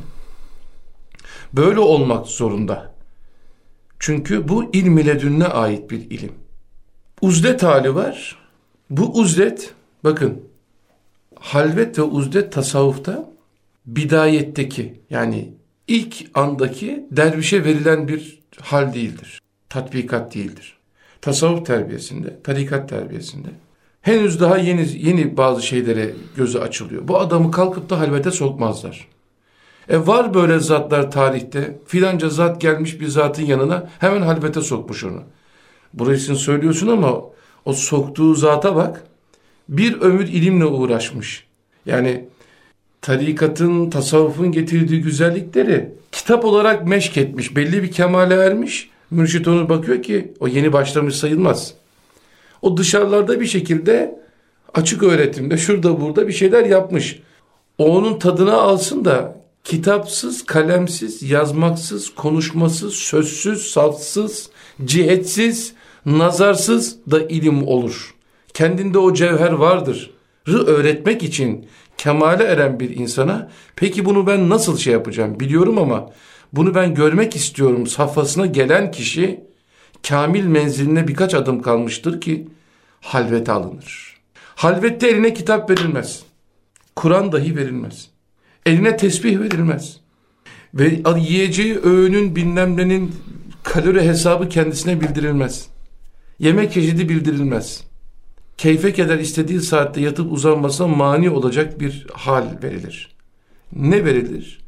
Speaker 1: Böyle olmak zorunda. Çünkü bu ilm-i ledünne ait bir ilim. Uzdet hali var. Bu uzdet, bakın, halvet ve uzdet tasavvufta bidayetteki, yani ilk andaki dervişe verilen bir hal değildir. Tatbikat değildir. Tasavvuf terbiyesinde, tarikat terbiyesinde henüz daha yeni yeni bazı şeylere gözü açılıyor. Bu adamı kalkıp da halvete sokmazlar. E var böyle zatlar tarihte. Filanca zat gelmiş bir zatın yanına hemen halvete sokmuş onu. Burasını söylüyorsun ama o soktuğu zata bak. Bir ömür ilimle uğraşmış. Yani tarikatın, tasavvufun getirdiği güzellikleri kitap olarak meşk etmiş. Belli bir kemale ermiş. Mürşit onu bakıyor ki o yeni başlamış sayılmaz. O dışarılarda bir şekilde açık öğretimde şurada burada bir şeyler yapmış. O onun tadına alsın da kitapsız, kalemsiz, yazmaksız, konuşmasız, sözsüz, safsız, cihetsiz, Nazarsız da ilim olur. Kendinde o cevher vardır. Rı öğretmek için kemale eren bir insana, peki bunu ben nasıl şey yapacağım biliyorum ama bunu ben görmek istiyorum safhasına gelen kişi, kamil menziline birkaç adım kalmıştır ki halvete alınır. Halvette eline kitap verilmez. Kur'an dahi verilmez. Eline tesbih verilmez. Ve yiyeceği öğünün bilmem nenin kalori hesabı kendisine bildirilmez. Yemek çeşidi bildirilmez. Keyfe keder istediği saatte yatıp uzanmasına mani olacak bir hal verilir. Ne verilir?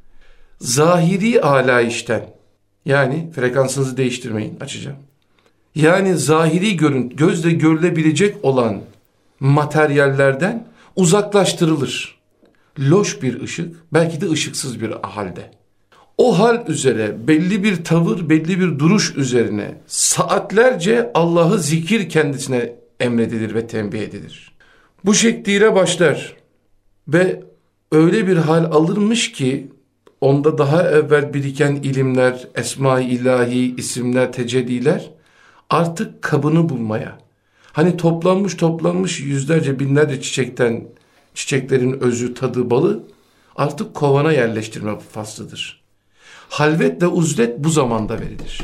Speaker 1: Zahiri alayişten, yani frekansınızı değiştirmeyin, açacağım. Yani zahiri görüntü, gözle görülebilecek olan materyallerden uzaklaştırılır. Loş bir ışık, belki de ışıksız bir halde. O hal üzere belli bir tavır, belli bir duruş üzerine saatlerce Allah'ı zikir kendisine emredilir ve tembih edilir. Bu şekliyle başlar ve öyle bir hal alırmış ki onda daha evvel biriken ilimler, esma-i ilahi, isimler, tecelliler artık kabını bulmaya, hani toplanmış toplanmış yüzlerce binlerce çiçekten, çiçeklerin özü, tadı, balı artık kovana yerleştirme faslıdır. Halvet ve uzlet bu zamanda verilir.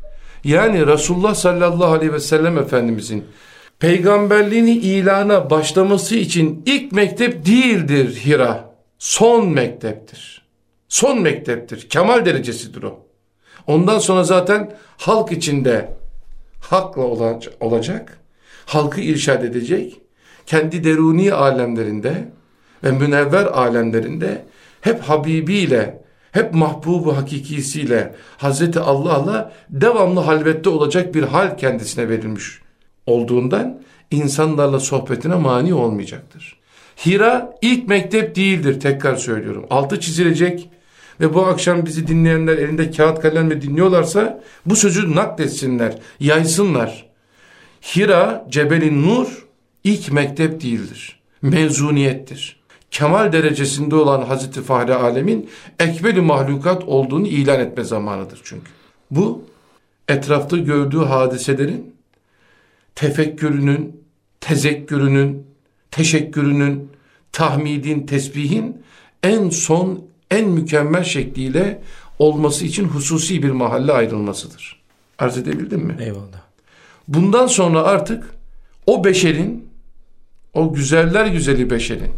Speaker 1: Yani Resulullah sallallahu aleyhi ve sellem Efendimizin peygamberliğini ilana başlaması için ilk mektep değildir Hira. Son mekteptir. Son mekteptir. Kemal derecesidir o. Ondan sonra zaten halk içinde hakla olacak. Halkı irşad edecek. Kendi deruni alemlerinde ve münevver alemlerinde hep Habibiyle, hep mahbubu hakikisiyle, Hazreti Allah'la devamlı halvette olacak bir hal kendisine verilmiş olduğundan insanlarla sohbetine mani olmayacaktır. Hira ilk mektep değildir, tekrar söylüyorum. Altı çizilecek ve bu akşam bizi dinleyenler elinde kağıt kalemle dinliyorlarsa bu sözü nakletsinler, yaysınlar. Hira, Cebel-i Nur ilk mektep değildir. Mezuniyettir. Kemal derecesinde olan Hazreti Fahri Alem'in ekmel-i mahlukat olduğunu ilan etme zamanıdır çünkü. Bu etrafta gördüğü hadiselerin tefekkürünün, tezekkürünün, teşekkürünün, tahmidin, tesbihin en son, en mükemmel şekliyle olması için hususi bir mahalle ayrılmasıdır. Arz edebildim mi?
Speaker 2: Eyvallah.
Speaker 1: Bundan sonra artık o beşerin, o güzeller güzeli beşerin,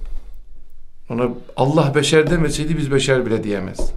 Speaker 1: ona Allah beşer demeseydi biz beşer bile diyemezdik.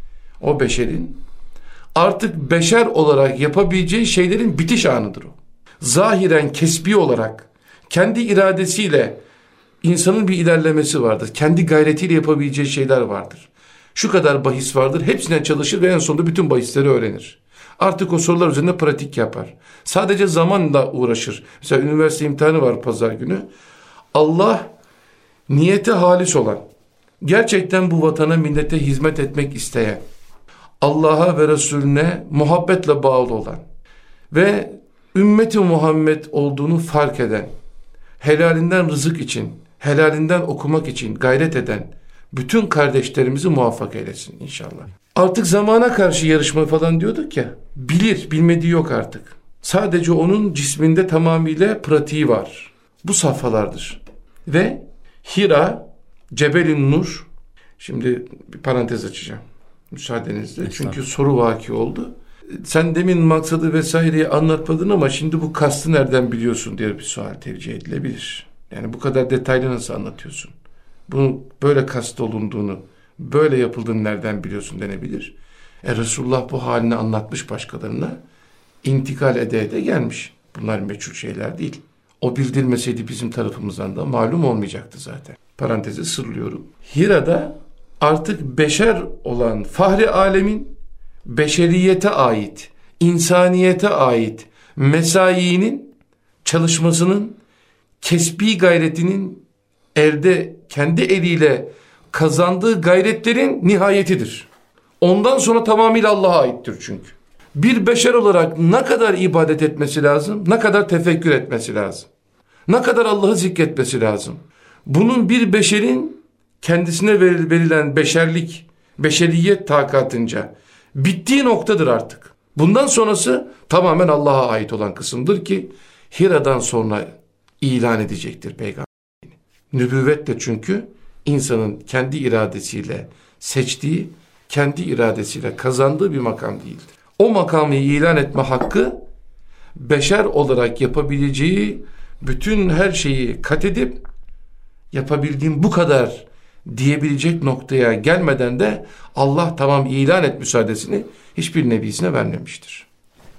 Speaker 1: O beşerin artık beşer olarak yapabileceği şeylerin bitiş anıdır o. Zahiren kesbi olarak kendi iradesiyle insanın bir ilerlemesi vardır. Kendi gayretiyle yapabileceği şeyler vardır. Şu kadar bahis vardır. Hepsine çalışır ve en sonunda bütün bahisleri öğrenir. Artık o sorular üzerinde pratik yapar. Sadece zamanla uğraşır. Mesela üniversite imtihanı var pazar günü. Allah niyeti halis olan, gerçekten bu vatana, millete hizmet etmek isteyen, Allah'a ve Resulüne muhabbetle bağlı olan ve ümmeti Muhammed olduğunu fark eden, helalinden rızık için, helalinden okumak için gayret eden bütün kardeşlerimizi muvaffak eylesin inşallah. Artık zamana karşı yarışma falan diyorduk ya, bilir, bilmediği yok artık. Sadece onun cisminde tamamıyla pratiği var. Bu safhalardır. Ve Hira, Cebel-i Nur, şimdi bir parantez açacağım müsaadenizle. Çünkü soru vaki oldu. Sen demin maksadı vesaireyi anlatmadın ama şimdi bu kastı nereden biliyorsun diye bir sual tevcih edilebilir. Yani bu kadar detaylı nasıl anlatıyorsun? Bunun böyle kast olunduğunu, böyle yapıldığını nereden biliyorsun denebilir. E Resulullah bu halini anlatmış başkalarına, intikal ede ede gelmiş. Bunlar meçhul şeyler değil. O bildirilmeseydi bizim tarafımızdan da malum olmayacaktı zaten. Parantezi sırlıyorum. Hira'da artık beşer olan Fahri Alemin beşeriyete ait, insaniyete ait mesaiinin, çalışmasının, kesbi gayretinin elde kendi eliyle kazandığı gayretlerin nihayetidir. Ondan sonra tamamıyla Allah'a aittir çünkü. Bir beşer olarak ne kadar ibadet etmesi lazım, ne kadar tefekkür etmesi lazım, ne kadar Allah'ı zikretmesi lazım. Bunun bir beşerin kendisine verilen beşerlik, beşeriyet takatınca bittiği noktadır artık. Bundan sonrası tamamen Allah'a ait olan kısımdır ki Hira'dan sonra ilan edecektir peygamberliğini. Nübüvvet de çünkü insanın kendi iradesiyle seçtiği, kendi iradesiyle kazandığı bir makam değildir. O makamı ilan etme hakkı beşer olarak yapabileceği bütün her şeyi kat edip yapabildiğim bu kadar diyebilecek noktaya gelmeden de Allah tamam ilan et müsaadesini hiçbir nebisine vermemiştir.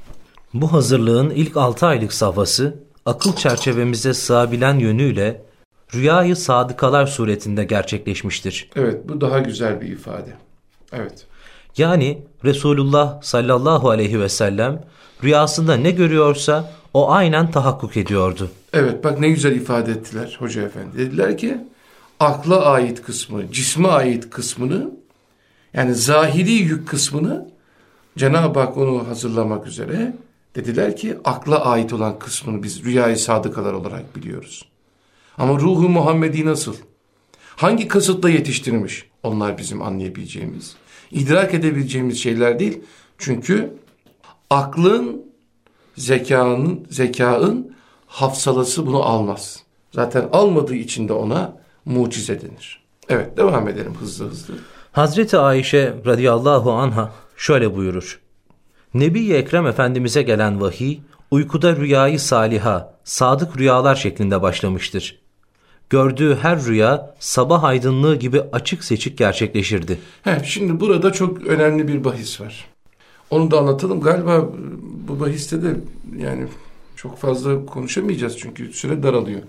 Speaker 2: Bu hazırlığın ilk altı aylık safhası akıl çerçevemize sığabilen yönüyle rüyayı sadıkalar suretinde gerçekleşmiştir.
Speaker 1: Evet, bu daha güzel bir ifade. Evet.
Speaker 2: Yani Resulullah sallallahu aleyhi ve sellem rüyasında ne görüyorsa o aynen tahakkuk ediyordu.
Speaker 1: Evet, bak ne güzel ifade ettiler Hoca Efendi. Dediler ki akla ait kısmı, cisme ait kısmını, yani zahiri yük kısmını Cenab-ı Hak onu hazırlamak üzere dediler ki akla ait olan kısmını biz rüyayı sadıkalar olarak biliyoruz. Ama ruhu Muhammedi nasıl? Hangi kasıtla yetiştirmiş? Onlar bizim anlayabileceğimiz, idrak edebileceğimiz şeyler değil. Çünkü aklın, zekanın, zekanın hafsalası bunu almaz. Zaten almadığı için de ona mucize denir. Evet, devam edelim hızlı hızlı.
Speaker 2: Hazreti Ayşe radıyallahu anha şöyle buyurur. Nebi-i Ekrem Efendimiz'e gelen vahiy, uykuda rüyayı saliha, sadık rüyalar şeklinde başlamıştır. Gördüğü her rüya sabah aydınlığı gibi açık seçik gerçekleşirdi.
Speaker 1: Heh, şimdi burada çok önemli bir bahis var. Onu da anlatalım. Galiba bu bahiste de yani çok fazla konuşamayacağız çünkü süre daralıyor.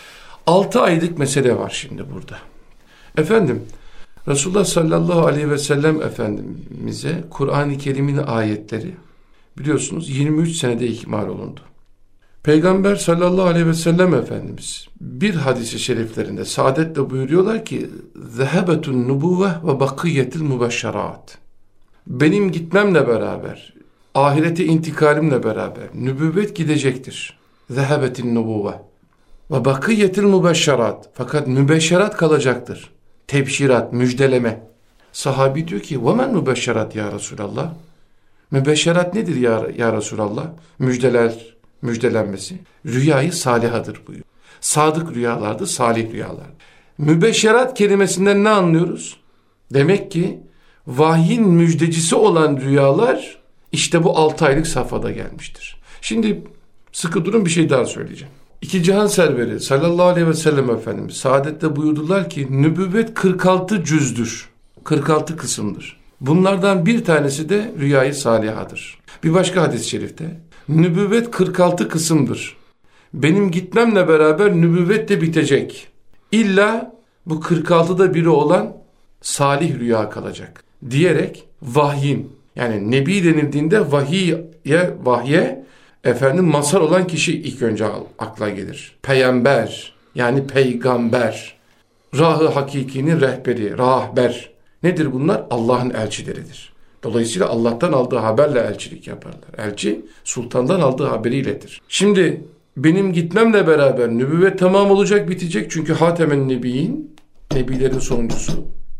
Speaker 1: Altı aylık mesele var şimdi burada. Efendim, Resulullah sallallahu aleyhi ve sellem Efendimiz'e Kur'an-ı Kerim'in ayetleri biliyorsunuz yirmi üç senede ikmal olundu. Peygamber sallallahu aleyhi ve sellem Efendimiz bir hadis-i şeriflerinde saadetle buyuruyorlar ki zehebetun nubuvve ve bakiyetil mübeşşerat. Benim gitmemle beraber, ahirete intikalimle beraber nübüvvet gidecektir. Zehebetin nubuvve ve bakiyetil mübeşşerat. Fakat mübeşşerat kalacaktır. Tebşirat, müjdeleme. Sahabi diyor ki وَمَنْ mübeşşerat ya Resulallah? Mübeşşerat nedir ya, ya Resulallah? Müjdeler, müjdelenmesi. Rüyayı salihadır buyuruyor. Sadık rüyalardı, salih rüyalar. Mübeşşerat kelimesinden ne anlıyoruz? Demek ki vahyin müjdecisi olan rüyalar işte bu altı aylık safhada gelmiştir. Şimdi sıkı durun, bir şey daha söyleyeceğim. İki cihan serveri sallallahu aleyhi ve sellem Efendimiz saadette buyurdular ki nübüvvet kırk altı cüzdür. kırk altı kısımdır. Bunlardan bir tanesi de rüyayı salihadır. Bir başka hadis-i şerifte nübüvvet kırk altı kısımdır. Benim gitmemle beraber nübüvvet de bitecek. İlla bu kırk altıda biri olan salih rüya kalacak diyerek vahyin, yani nebi denildiğinde vahiye, vahye efendim mazhar olan kişi ilk önce akla gelir. Peygamber, yani peygamber, rah-ı hakikinin rehberi, rahber. Nedir bunlar? Allah'ın elçileridir. Dolayısıyla Allah'tan aldığı haberle elçilik yaparlar. Elçi sultandan aldığı haberi iletir. Şimdi benim gitmemle beraber nübüvvet tamam olacak, bitecek. Çünkü Hatemen Nebiyin, nebilerin sonuncusu.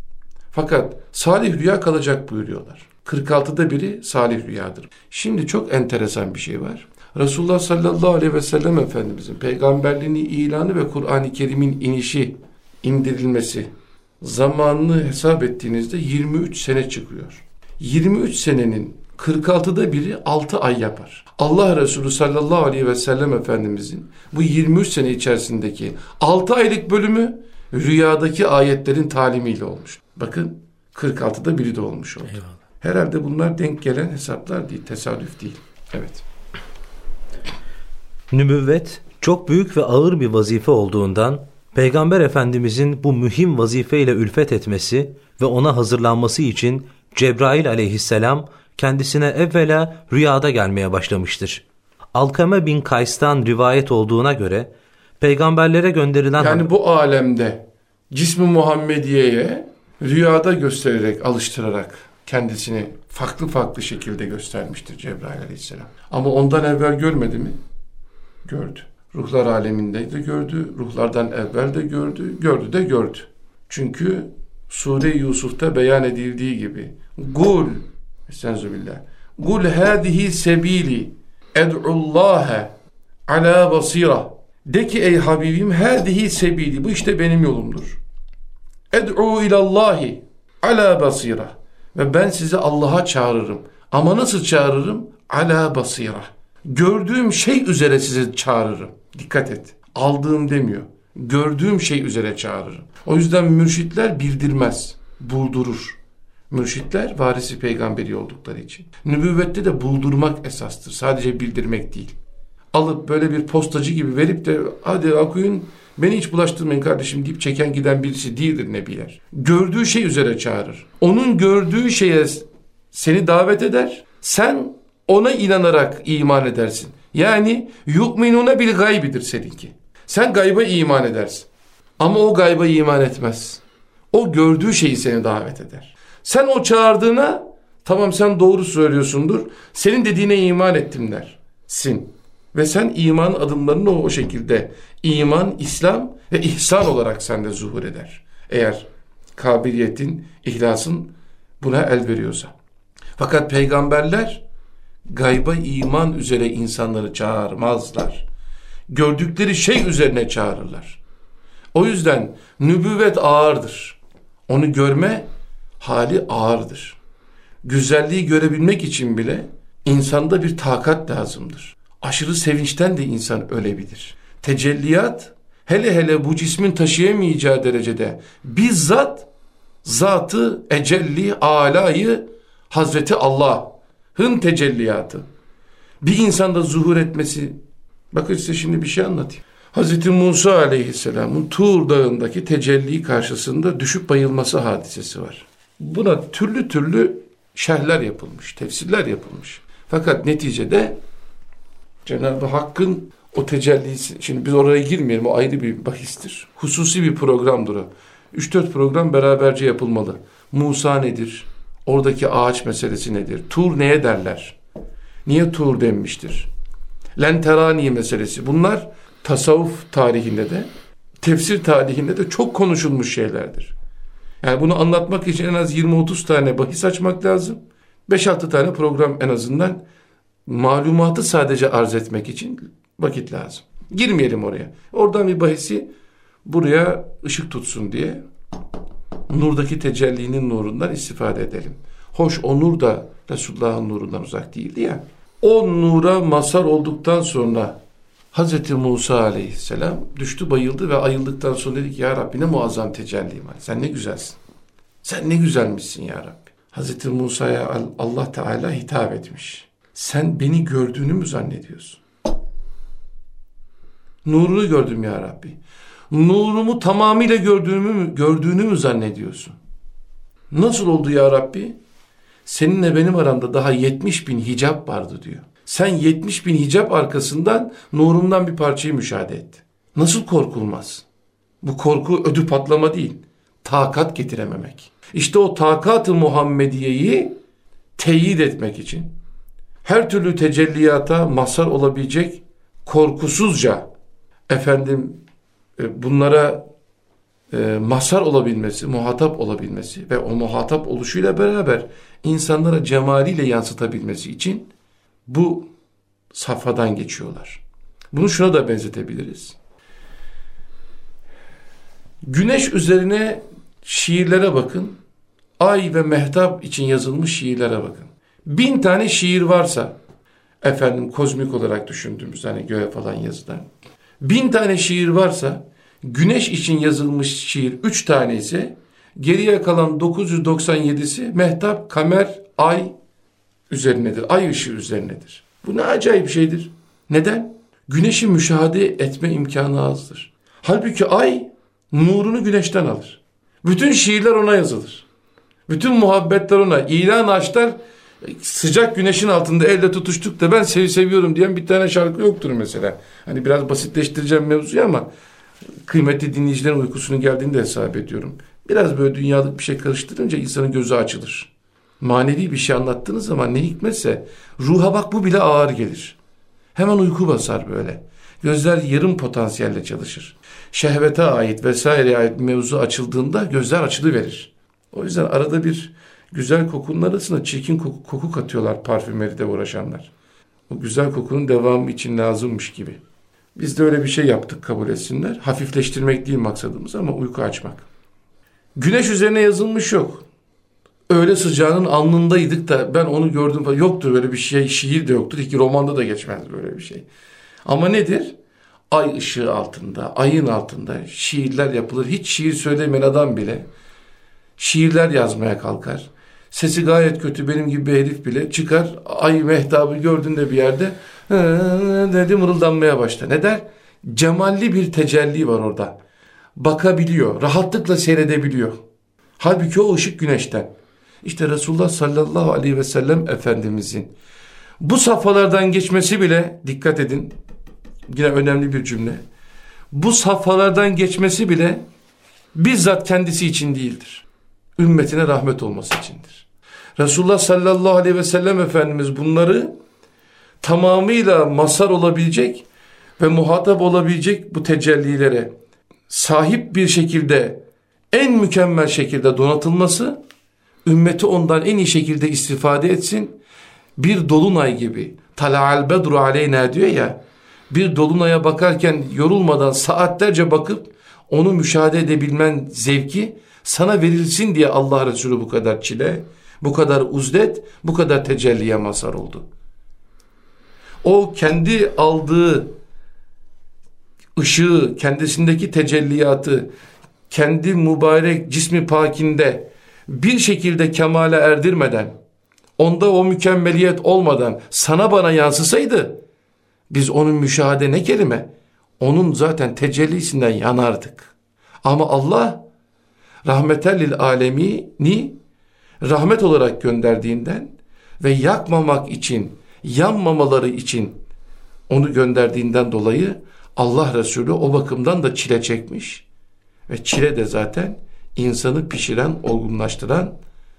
Speaker 1: Fakat salih rüya kalacak buyuruyorlar. kırk altıda biri salih rüyadır. Şimdi çok enteresan bir şey var. Resulullah sallallahu aleyhi ve sellem Efendimizin peygamberliğini ilanı ve Kur'an-ı Kerim'in inişi, indirilmesi zamanını hesap ettiğinizde yirmi üç sene çıkıyor. yirmi üç senenin kırk altıda biri altı ay yapar. Allah Resulü sallallahu aleyhi ve sellem Efendimizin bu yirmi üç sene içerisindeki altı aylık bölümü rüyadaki ayetlerin talimiyle olmuş. Bakın kırk altıda biri de olmuş oldu. Eyvallah. Herhalde bunlar denk gelen hesaplar değil, tesadüf değil. Evet.
Speaker 2: Nübüvvet çok büyük ve ağır bir vazife olduğundan Peygamber Efendimizin bu mühim vazifeyle ülfet etmesi ve ona hazırlanması için Cebrail aleyhisselam kendisine evvela rüyada gelmeye başlamıştır. Alkame bin Kays'tan rivayet olduğuna göre peygamberlere gönderilen...
Speaker 1: Yani bu alemde cismi Muhammediye'ye rüyada göstererek, alıştırarak kendisini farklı farklı şekilde göstermiştir Cebrail aleyhisselam. Ama ondan evvel görmedi mi? Gördü. Ruhlar aleminde de gördü, ruhlardan evvel de gördü, gördü de gördü. Çünkü Sure-i Yusuf'ta beyan edildiği gibi Gul, estağfirullah, Kul hâzihi sebîli ed'ullâhe alâ basîra. De ki ey Habibim, hâzihi sebîli, bu işte benim yolumdur. Ed'u ilallâhi alâ basîra. Ve ben sizi Allah'a çağırırım. Ama nasıl çağırırım? Alâ basîra. Gördüğüm şey üzere sizi çağırırım. Dikkat et. Aldığım demiyor. Gördüğüm şey üzere çağırırım. O yüzden mürşitler bildirmez, buldurur. Mürşitler varisi peygamberi oldukları için. Nübüvvette de buldurmak esastır. Sadece bildirmek değil. Alıp böyle bir postacı gibi verip de hadi okuyun, beni hiç bulaştırmayın kardeşim deyip çeken giden birisi değildir nebiler. Gördüğü şey üzere çağırır. Onun gördüğü şeye seni davet eder. Sen ona inanarak iman edersin. Yani yu'minune bil gaybidir seninki. Sen gayba iman edersin. Ama o gayba iman etmez. O gördüğü şeyi seni davet eder. Sen o çağırdığına tamam sen doğru söylüyorsundur, senin dediğine iman ettim dersin. Ve sen iman adımlarını o, o şekilde iman, İslam ve ihsan olarak sende zuhur eder. Eğer kabiliyetin, ihlasın buna el veriyorsa. Fakat peygamberler gayba iman üzere insanları çağırmazlar. Gördükleri şey üzerine çağırırlar. O yüzden nübüvvet ağırdır. Onu görme hali ağırdır. Güzelliği görebilmek için bile insanda bir takat lazımdır. Aşırı sevinçten de insan ölebilir. Tecelliyat hele hele bu cismin taşıyamayacağı derecede bizzat zatı ecelli alayı Hazreti Allah'ın tecelliyatı. Bir insanda zuhur etmesi, bakın size şimdi bir şey anlatayım. Hazreti Musa aleyhisselamın Tur dağındaki tecelli karşısında düşüp bayılması hadisesi var. Buna türlü türlü şerhler yapılmış, tefsirler yapılmış. Fakat neticede Cenab-ı Hakk'ın o tecellisi, şimdi biz oraya girmeyelim, o ayrı bir bahistir. Hususi bir programdır o. üç dört program beraberce yapılmalı. Musa nedir? Oradaki ağaç meselesi nedir? Tur neye derler? Niye Tur denmiştir? Lenterani meselesi. Bunlar tasavvuf tarihinde de, tefsir tarihinde de çok konuşulmuş şeylerdir. Yani bunu anlatmak için en az yirmi otuz tane bahis açmak lazım. beş altı tane program en azından malumatı sadece arz etmek için vakit lazım. Girmeyelim oraya. Oradan bir bahisi buraya ışık tutsun diye nurdaki tecellinin nurundan istifade edelim. Hoş o nur da Resulullah'ın nurundan uzak değildi ya. O nura mazhar olduktan sonra Hazreti Musa aleyhisselam düştü bayıldı ve ayıldıktan sonra dedi ki ya Rabbi ne muazzam tecellim var. Sen ne güzelsin. Sen ne güzelmişsin ya Rabbi. Hazreti Musa'ya Allah Teala hitap etmiş. Sen beni gördüğünü mü zannediyorsun? Nurunu gördüm ya Rabbi. Nurumu tamamıyla gördüğümü mü, gördüğünü mü zannediyorsun? Nasıl oldu ya Rabbi? Seninle benim aramda daha yetmiş bin hicap vardı diyor. Sen yetmiş bin hicap arkasından nurumdan bir parçayı müşahede et. Nasıl korkulmaz? Bu korku ödü patlama değil. Takat getirememek. İşte o takat-ı Muhammediye'yi teyit etmek için her türlü tecelliyata mazhar olabilecek korkusuzca efendim bunlara e, mazhar olabilmesi, muhatap olabilmesi ve o muhatap oluşuyla beraber insanlara cemaliyle yansıtabilmesi için bu safhadan geçiyorlar. Bunu şuna da benzetebiliriz. Güneş üzerine şiirlere bakın. Ay ve mehtap için yazılmış şiirlere bakın. Bin tane şiir varsa, efendim kozmik olarak düşündüğümüz hani göğe falan yazılan. Bin tane şiir varsa, güneş için yazılmış şiir üç tane ise, geriye kalan dokuz yüz doksan yedisi mehtap, kamer, ay üzerinedir. Ay ışığı üzerinedir. Bu ne acayip şeydir. Neden? Güneşi müşahede etme imkanı azdır. Halbuki ay nurunu güneşten alır. Bütün şiirler ona yazılır. Bütün muhabbetler ona. İlan aşklar sıcak güneşin altında elle tutuştuk da ben seni seviyorum diyen bir tane şarkı yoktur mesela. Hani biraz basitleştireceğim mevzuyu ama kıymetli dinleyicilerin uykusunun geldiğini de hesap ediyorum. Biraz böyle dünyalık bir şey karıştırınca insanın gözü açılır. Manevi bir şey anlattığınız zaman ne hikmetse ruha bak bu bile ağır gelir. Hemen uyku basar böyle. Gözler yarım potansiyelle çalışır. Şehvete ait vesaireye ait mevzu açıldığında gözler açılıverir. O yüzden arada bir Güzel kokunun arasına çirkin koku, koku katıyorlar parfümeride uğraşanlar. O güzel kokunun devamı için lazımmış gibi. Biz de öyle bir şey yaptık, kabul etsinler. Hafifleştirmek değil maksadımız ama uyku açmak. Güneş üzerine yazılmış yok. Öğle sıcağının alnındaydık da ben onu gördüm falan. Yoktur böyle bir şey, şiir de yoktur. Hiç romanda da geçmez böyle bir şey. Ama nedir? Ay ışığı altında, ayın altında şiirler yapılır. Hiç şiir söylemeyen adam bile şiirler yazmaya kalkar. Sesi gayet kötü benim gibi bir herif bile çıkar, ay mehtabı gördüğünde bir yerde dedi mırıldanmaya başlar. Ne der? Cemalli bir tecelli var orada. Bakabiliyor, rahatlıkla seyredebiliyor. Halbuki o ışık güneşten. İşte Resulullah sallallahu aleyhi ve sellem Efendimizin bu safhalardan geçmesi bile, dikkat edin, yine önemli bir cümle. Bu safhalardan geçmesi bile bizzat kendisi için değildir. Ümmetine rahmet olması içindir. Resulullah sallallahu aleyhi ve sellem Efendimiz bunları tamamıyla mazhar olabilecek ve muhatap olabilecek bu tecellilere sahip bir şekilde, en mükemmel şekilde donatılması, ümmeti ondan en iyi şekilde istifade etsin. Bir dolunay gibi, tala'al bedru aleyna diyor ya, bir dolunaya bakarken yorulmadan saatlerce bakıp onu müşahede edebilmen zevki sana verilsin diye Allah Resulü bu kadar çile, bu kadar uzdet, bu kadar tecelliye mazhar oldu. O kendi aldığı ışığı, kendisindeki tecelliyatı, kendi mübarek cismi pakinde bir şekilde kemale erdirmeden, onda o mükemmeliyet olmadan sana bana yansısaydı, biz onun müşahede ne kelime, onun zaten tecellisinden yanardık. Ama Allah rahmeten lil alemini rahmet olarak gönderdiğinden ve yakmamak için, yanmamaları için onu gönderdiğinden dolayı Allah Resulü o bakımdan da çile çekmiş. Ve çile de zaten insanı pişiren, olgunlaştıran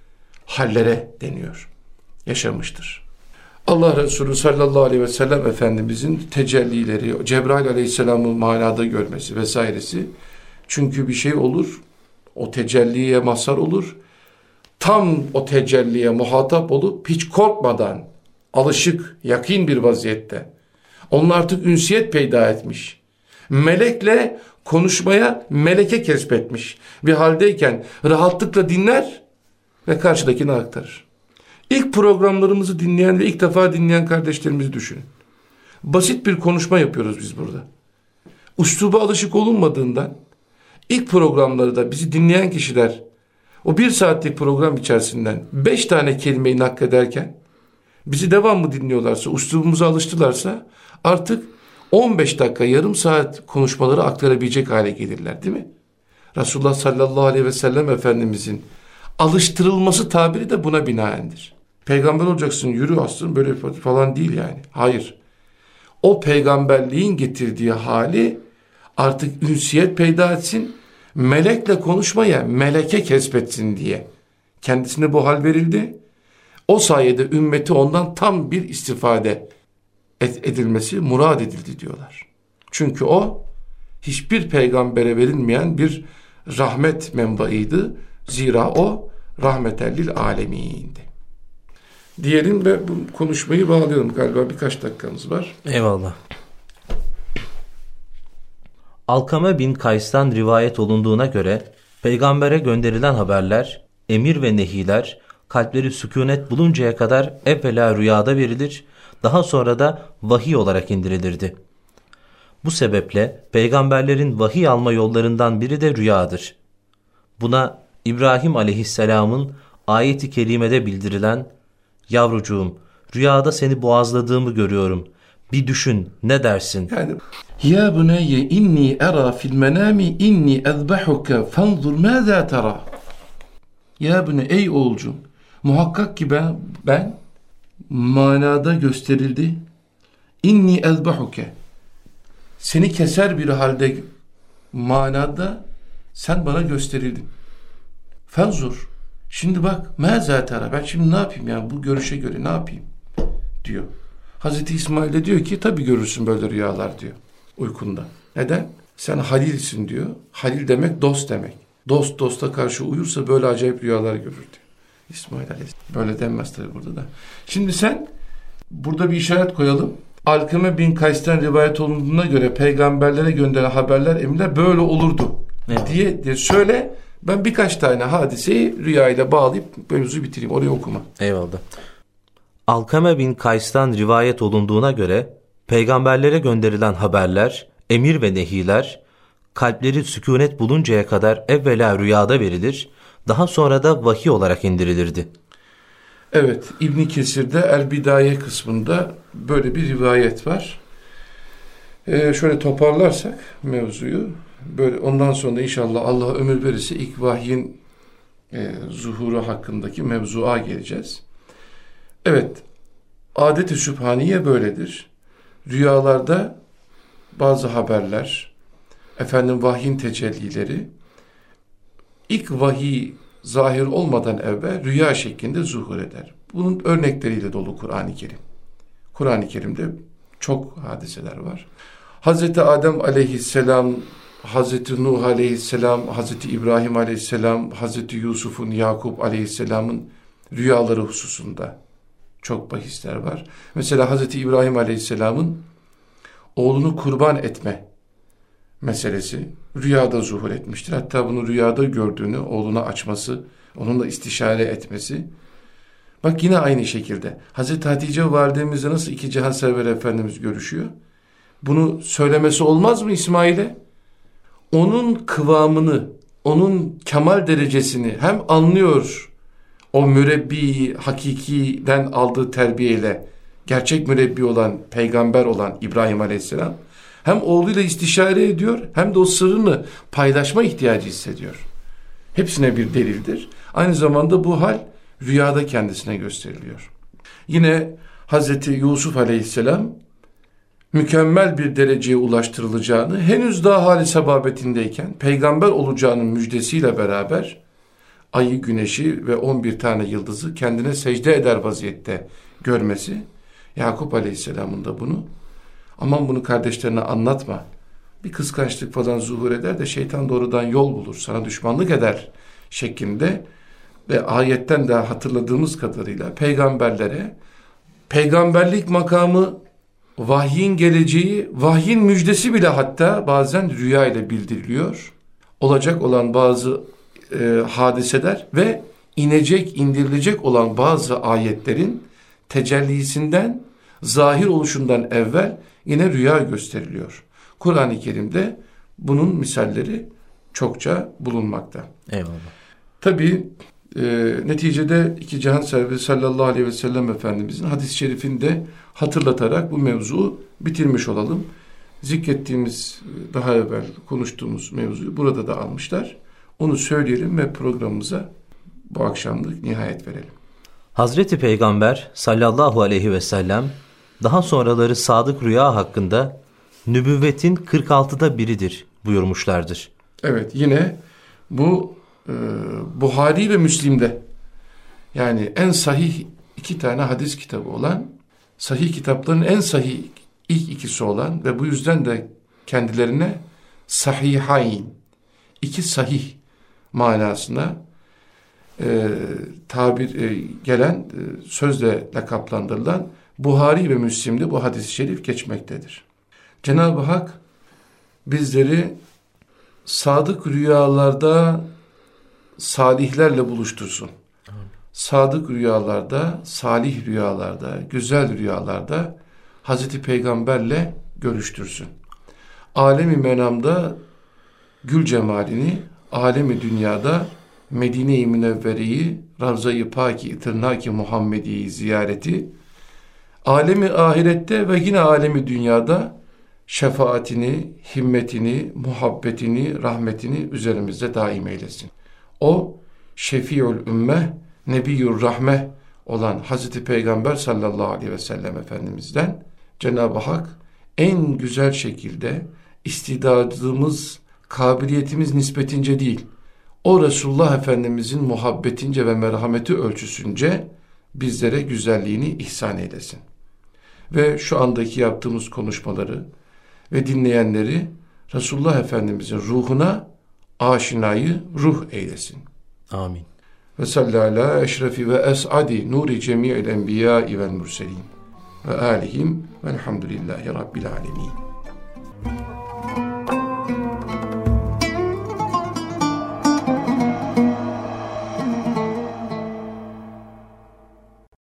Speaker 1: hallere deniyor. Yaşamıştır. Allah Resulü sallallahu aleyhi ve sellem Efendimizin tecellileri, Cebrail aleyhisselamı manada görmesi vesairesi. Çünkü bir şey olur, o tecelliye mazhar olur. Tam o tecelliye muhatap olup hiç korkmadan, alışık, yakin bir vaziyette. Onun artık ünsiyet peyda etmiş. Melekle konuşmaya meleke kesbetmiş bir haldeyken rahatlıkla dinler ve karşıdakine aktarır. İlk programlarımızı dinleyen ve ilk defa dinleyen kardeşlerimizi düşünün. Basit bir konuşma yapıyoruz biz burada. Üsluba alışık olunmadığından ilk programları da bizi dinleyen kişiler o bir saatlik program içerisinden beş tane kelimeyi naklederken bizi devamlı dinliyorlarsa, üslubumuza alıştılarsa artık on beş dakika, yarım saat konuşmaları aktarabilecek hale gelirler, değil mi? Resulullah sallallahu aleyhi ve sellem Efendimizin alıştırılması tabiri de buna binaendir. Peygamber olacaksın, yürü aslında böyle falan değil yani. Hayır. O peygamberliğin getirdiği hali artık ünsiyet peyda etsin, melekle konuşmaya meleke kesbetsin diye. Kendisine bu hal verildi. O sayede ümmeti ondan tam bir istifade edilmesi murad edildi diyorlar. Çünkü o hiçbir peygambere verilmeyen bir rahmet menbaıydı. Zira o rahmeten lil alemindi. Diyelim ve bu konuşmayı bağlayalım. Galiba birkaç dakikamız var.
Speaker 2: Eyvallah. Alkame bin Kays'tan rivayet olunduğuna göre peygambere gönderilen haberler, emir ve nehiler kalpleri sükunet buluncaya kadar evvela rüyada verilir, daha sonra da vahiy olarak indirilirdi. Bu sebeple peygamberlerin vahiy alma yollarından biri de rüyadır. Buna İbrahim aleyhisselamın ayet-i kerimede bildirilen "Yavrucuğum, rüyada seni boğazladığımı görüyorum. Bir düşün, ne dersin?"
Speaker 1: Yani "Ya bunayye inni ara fil menami inni ezbahuka fanzur maza tara." Ya bunay, ey oğulcum, muhakkak ki ben, ben manada gösterildi. İnni ezbahuke, seni keser bir halde manada sen bana gösterildin. Fanzur, şimdi bak, maza tara, ben şimdi ne yapayım yani bu görüşe göre ne yapayım diyor. Hazreti İsmail de diyor ki tabii görürsün böyle rüyalar diyor uykunda. Neden? Sen halilsin diyor. Halil demek dost demek. Dost dosta karşı uyursa böyle acayip rüyalar görür diyor. İsmail Aleyhisselam. Böyle denmez tabii burada da. Şimdi sen burada bir işaret koyalım. Alkame bin Kays'ten rivayet olunduğuna göre peygamberlere gönderen haberler, emirler böyle olurdu evet. diye, diye söyle. Ben birkaç tane hadiseyi rüyayla bağlayıp mevzuyu bitireyim. Orayı okuma.
Speaker 2: Eyvallah. Alkame bin Kays'tan rivayet olunduğuna göre peygamberlere gönderilen haberler, emir ve nehiler kalpleri sükunet buluncaya kadar evvela rüyada verilir, daha sonra da vahiy olarak indirilirdi.
Speaker 1: Evet, İbn Kesir'de El Bidaye kısmında böyle bir rivayet var. Ee, şöyle toparlarsak mevzuyu, böyle ondan sonra inşallah Allah ömür verirse ilk vahyin e, zuhuru hakkındaki mevzuğa geleceğiz. Evet, adet-i sübhaniye böyledir. Rüyalarda bazı haberler, efendim vahyin tecellileri, ilk vahiy zahir olmadan evvel rüya şeklinde zuhur eder. Bunun örnekleriyle dolu Kur'an-ı Kerim. Kur'an-ı Kerim'de çok hadiseler var. Hazreti Adem aleyhisselam, Hazreti Nuh aleyhisselam, Hazreti İbrahim aleyhisselam, Hazreti Yusuf'un, Yakup aleyhisselamın rüyaları hususunda çok bahisler var. Mesela Hazreti İbrahim aleyhisselamın oğlunu kurban etme meselesi rüyada zuhur etmiştir. Hatta bunu rüyada gördüğünü oğluna açması, onunla istişare etmesi. Bak yine aynı şekilde Hazreti Hatice validemizle nasıl iki cihanserver Efendimiz görüşüyor? Bunu söylemesi olmaz mı İsmail'e? Onun kıvamını, onun kemal derecesini hem anlıyor, o mürebbi hakikiden aldığı terbiyeyle gerçek mürebbi olan, peygamber olan İbrahim Aleyhisselam, hem oğluyla istişare ediyor hem de o sırrını paylaşma ihtiyacı hissediyor. Hepsine bir delildir. Aynı zamanda bu hal rüyada kendisine gösteriliyor. Yine Hazreti Yusuf Aleyhisselam mükemmel bir dereceye ulaştırılacağını, henüz daha hali sababetindeyken peygamber olacağının müjdesiyle beraber ayı, güneşi ve on bir tane yıldızı kendine secde eder vaziyette görmesi, Yakup Aleyhisselam'ın da bunu, aman bunu kardeşlerine anlatma, bir kıskançlık falan zuhur eder de şeytan doğrudan yol bulur, sana düşmanlık eder şeklinde ve ayetten de hatırladığımız kadarıyla peygamberlere peygamberlik makamı, vahyin geleceği, vahyin müjdesi bile hatta bazen rüya ile bildiriliyor. Olacak olan bazı e, hadiseler ve inecek, indirilecek olan bazı ayetlerin tecellisinden, zahir oluşundan evvel yine rüya gösteriliyor. Kur'an-ı Kerim'de bunun misalleri çokça bulunmakta.
Speaker 2: Eyvallah.
Speaker 1: Tabii e, neticede iki cihan serveri sallallahu aleyhi ve sellem Efendimizin hadis-i şerifini de hatırlatarak bu mevzuu bitirmiş olalım. Zikrettiğimiz, daha evvel konuştuğumuz mevzuyu burada da almışlar. Onu söyleyelim ve programımıza bu akşamlık nihayet verelim.
Speaker 2: Hazreti Peygamber sallallahu aleyhi ve sellem daha sonraları sadık rüya hakkında nübüvvetin kırk altıda biridir buyurmuşlardır.
Speaker 1: Evet, yine bu e, Buhari ve Müslim'de, yani en sahih iki tane hadis kitabı olan, sahih kitapların en sahih ilk ikisi olan ve bu yüzden de kendilerine sahihayn, iki sahih manasına e, tabir e, gelen e, sözle lakaplandırılan Buhari ve Müslim'de bu hadis-i şerif geçmektedir. Cenab-ı Hak bizleri sadık rüyalarda salihlerle buluştursun. Amin. Sadık rüyalarda, salih rüyalarda, güzel rüyalarda Hazreti Peygamberle görüştürsün. Alemi menamda gül cemalini, alemi dünyada Medine-i Münevvere'yi, Ravza-i Pâk-i Tırnak-i Muhammediye'yi ziyareti, alemi ahirette ve yine alemi dünyada şefaatini, himmetini, muhabbetini, rahmetini üzerimizde daim eylesin. O şefi'ül ümmeh, nebiyyur rahmeh olan Hazreti Peygamber sallallahu aleyhi ve sellem Efendimiz'den Cenab-ı Hak en güzel şekilde istidadımız, kabiliyetimiz nispetince değil, o Resulullah Efendimiz'in muhabbetince ve merhameti ölçüsünce bizlere güzelliğini ihsan eylesin. Ve şu andaki yaptığımız konuşmaları ve dinleyenleri Resulullah Efendimiz'in ruhuna aşinayı ruh eylesin.
Speaker 2: Amin.
Speaker 1: ve sallala eşrefi ve es'adi nuri cemi'il enbiya'i vel murselin ve alihim velhamdülillahi rabbil alemin.